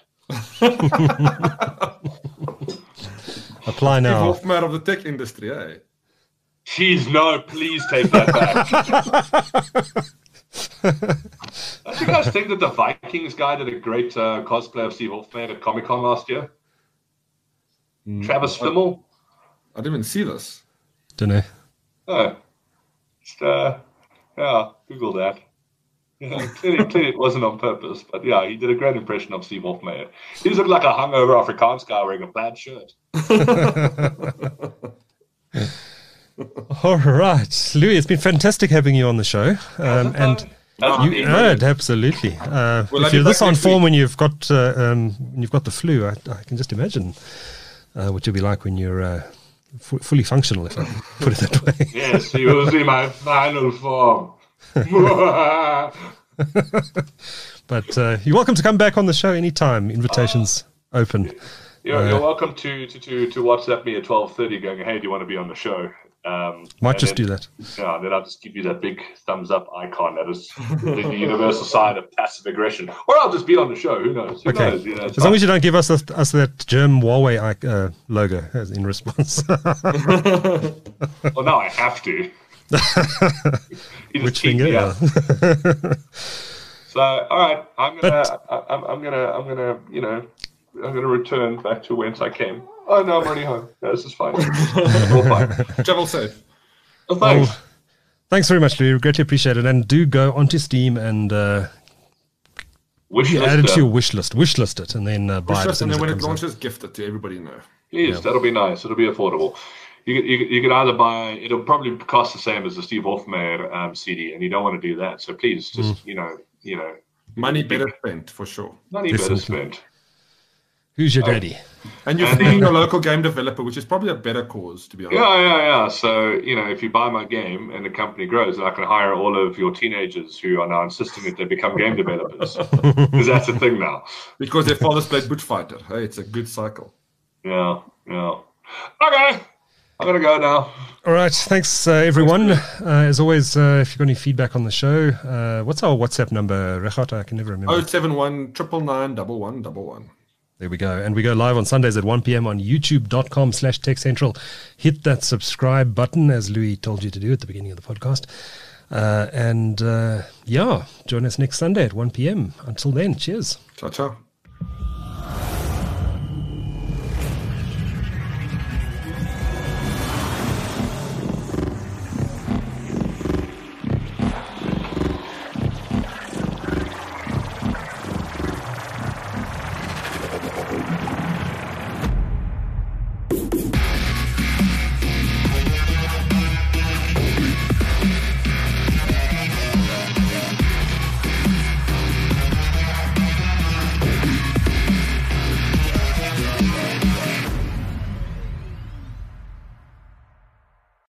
Apply Steve now. Hoffman of the tech industry, eh? Jeez, no, please take that back. Don't you guys think that the Vikings guy did a great uh, cosplay of Steve Hoffman at Comic Con last year? Travis Fimmel? I didn't even see this. Don't know. Oh, just, uh, yeah, Google that. Yeah, clearly, clearly it wasn't on purpose, but yeah, he did a great impression of Steve Hoffman. He just looked like a hungover Afrikaans guy wearing a plaid shirt. All right, Louis, it's been fantastic having you on the show. Um, and That's you been heard absolutely. Uh, Well, I'll if be you're this back on next form week. when you've got uh, um, when you've got the flu, I, I can just imagine uh, what you'll be like when you're uh, f- fully functional, if I can put it that way. Yes, you will see my final form. But uh, you're welcome to come back on the show anytime. Invitations open. You're, Uh, you're welcome to, to, to, to WhatsApp me at twelve thirty going, hey, do you want to be on the show? Um, Might and just then, do that. Yeah, then I'll just give you that big thumbs up icon that is the, the universal sign of passive aggression. Or I'll just be on the show. Who knows? Who Okay. knows? You know, it's As long fine. as you don't give us us, us that Germ Huawei uh, logo as in response. Well, now I have to. You just Which keep finger? me up. So, all right, I'm gonna, But- I, I'm, I'm gonna, I'm gonna, you know, I'm gonna return back to whence I came. Oh no, I'm already home. No, this is fine. It's all fine. Travel safe. Well, thanks. Well, thanks very much, Louis. Greatly appreciate it. And do go onto Steam and uh, Wish add it list, to your uh, wish list. Wish list it and then uh, buy it as Just, soon and as then it when it comes out. launches, gift it to everybody know. Yes, that'll be nice. It'll be affordable. You could, you could, you could either buy. It'll probably cost the same as the Steve Hofmeyr um, C D, and you don't want to do that. So please, just Mm. you know, you know, Money better spent, for sure. money better Definitely. spent. Who's your daddy? And you're And feeding then- your local game developer, which is probably a better cause, to be honest. Yeah, yeah, yeah. So you know, if you buy my game and the company grows, then I can hire all of your teenagers who are now insisting that they become game developers, because that's a thing now. Because their fathers played Bush Fighter. Hey, it's a good cycle. Yeah, yeah. Okay, I'm gonna go now. All right. Thanks, uh, everyone. Uh, as always, uh, if you've got any feedback on the show, uh, what's our WhatsApp number, Rechat? I can never remember. oh seven one, triple nine, double one, double one. There we go. And we go live on Sundays at one p.m. on youtube.com slash Tech Central. Hit that subscribe button, as Louis told you to do at the beginning of the podcast. Uh, and uh, yeah, join us next Sunday at one p.m. Until then, cheers. Ciao, ciao.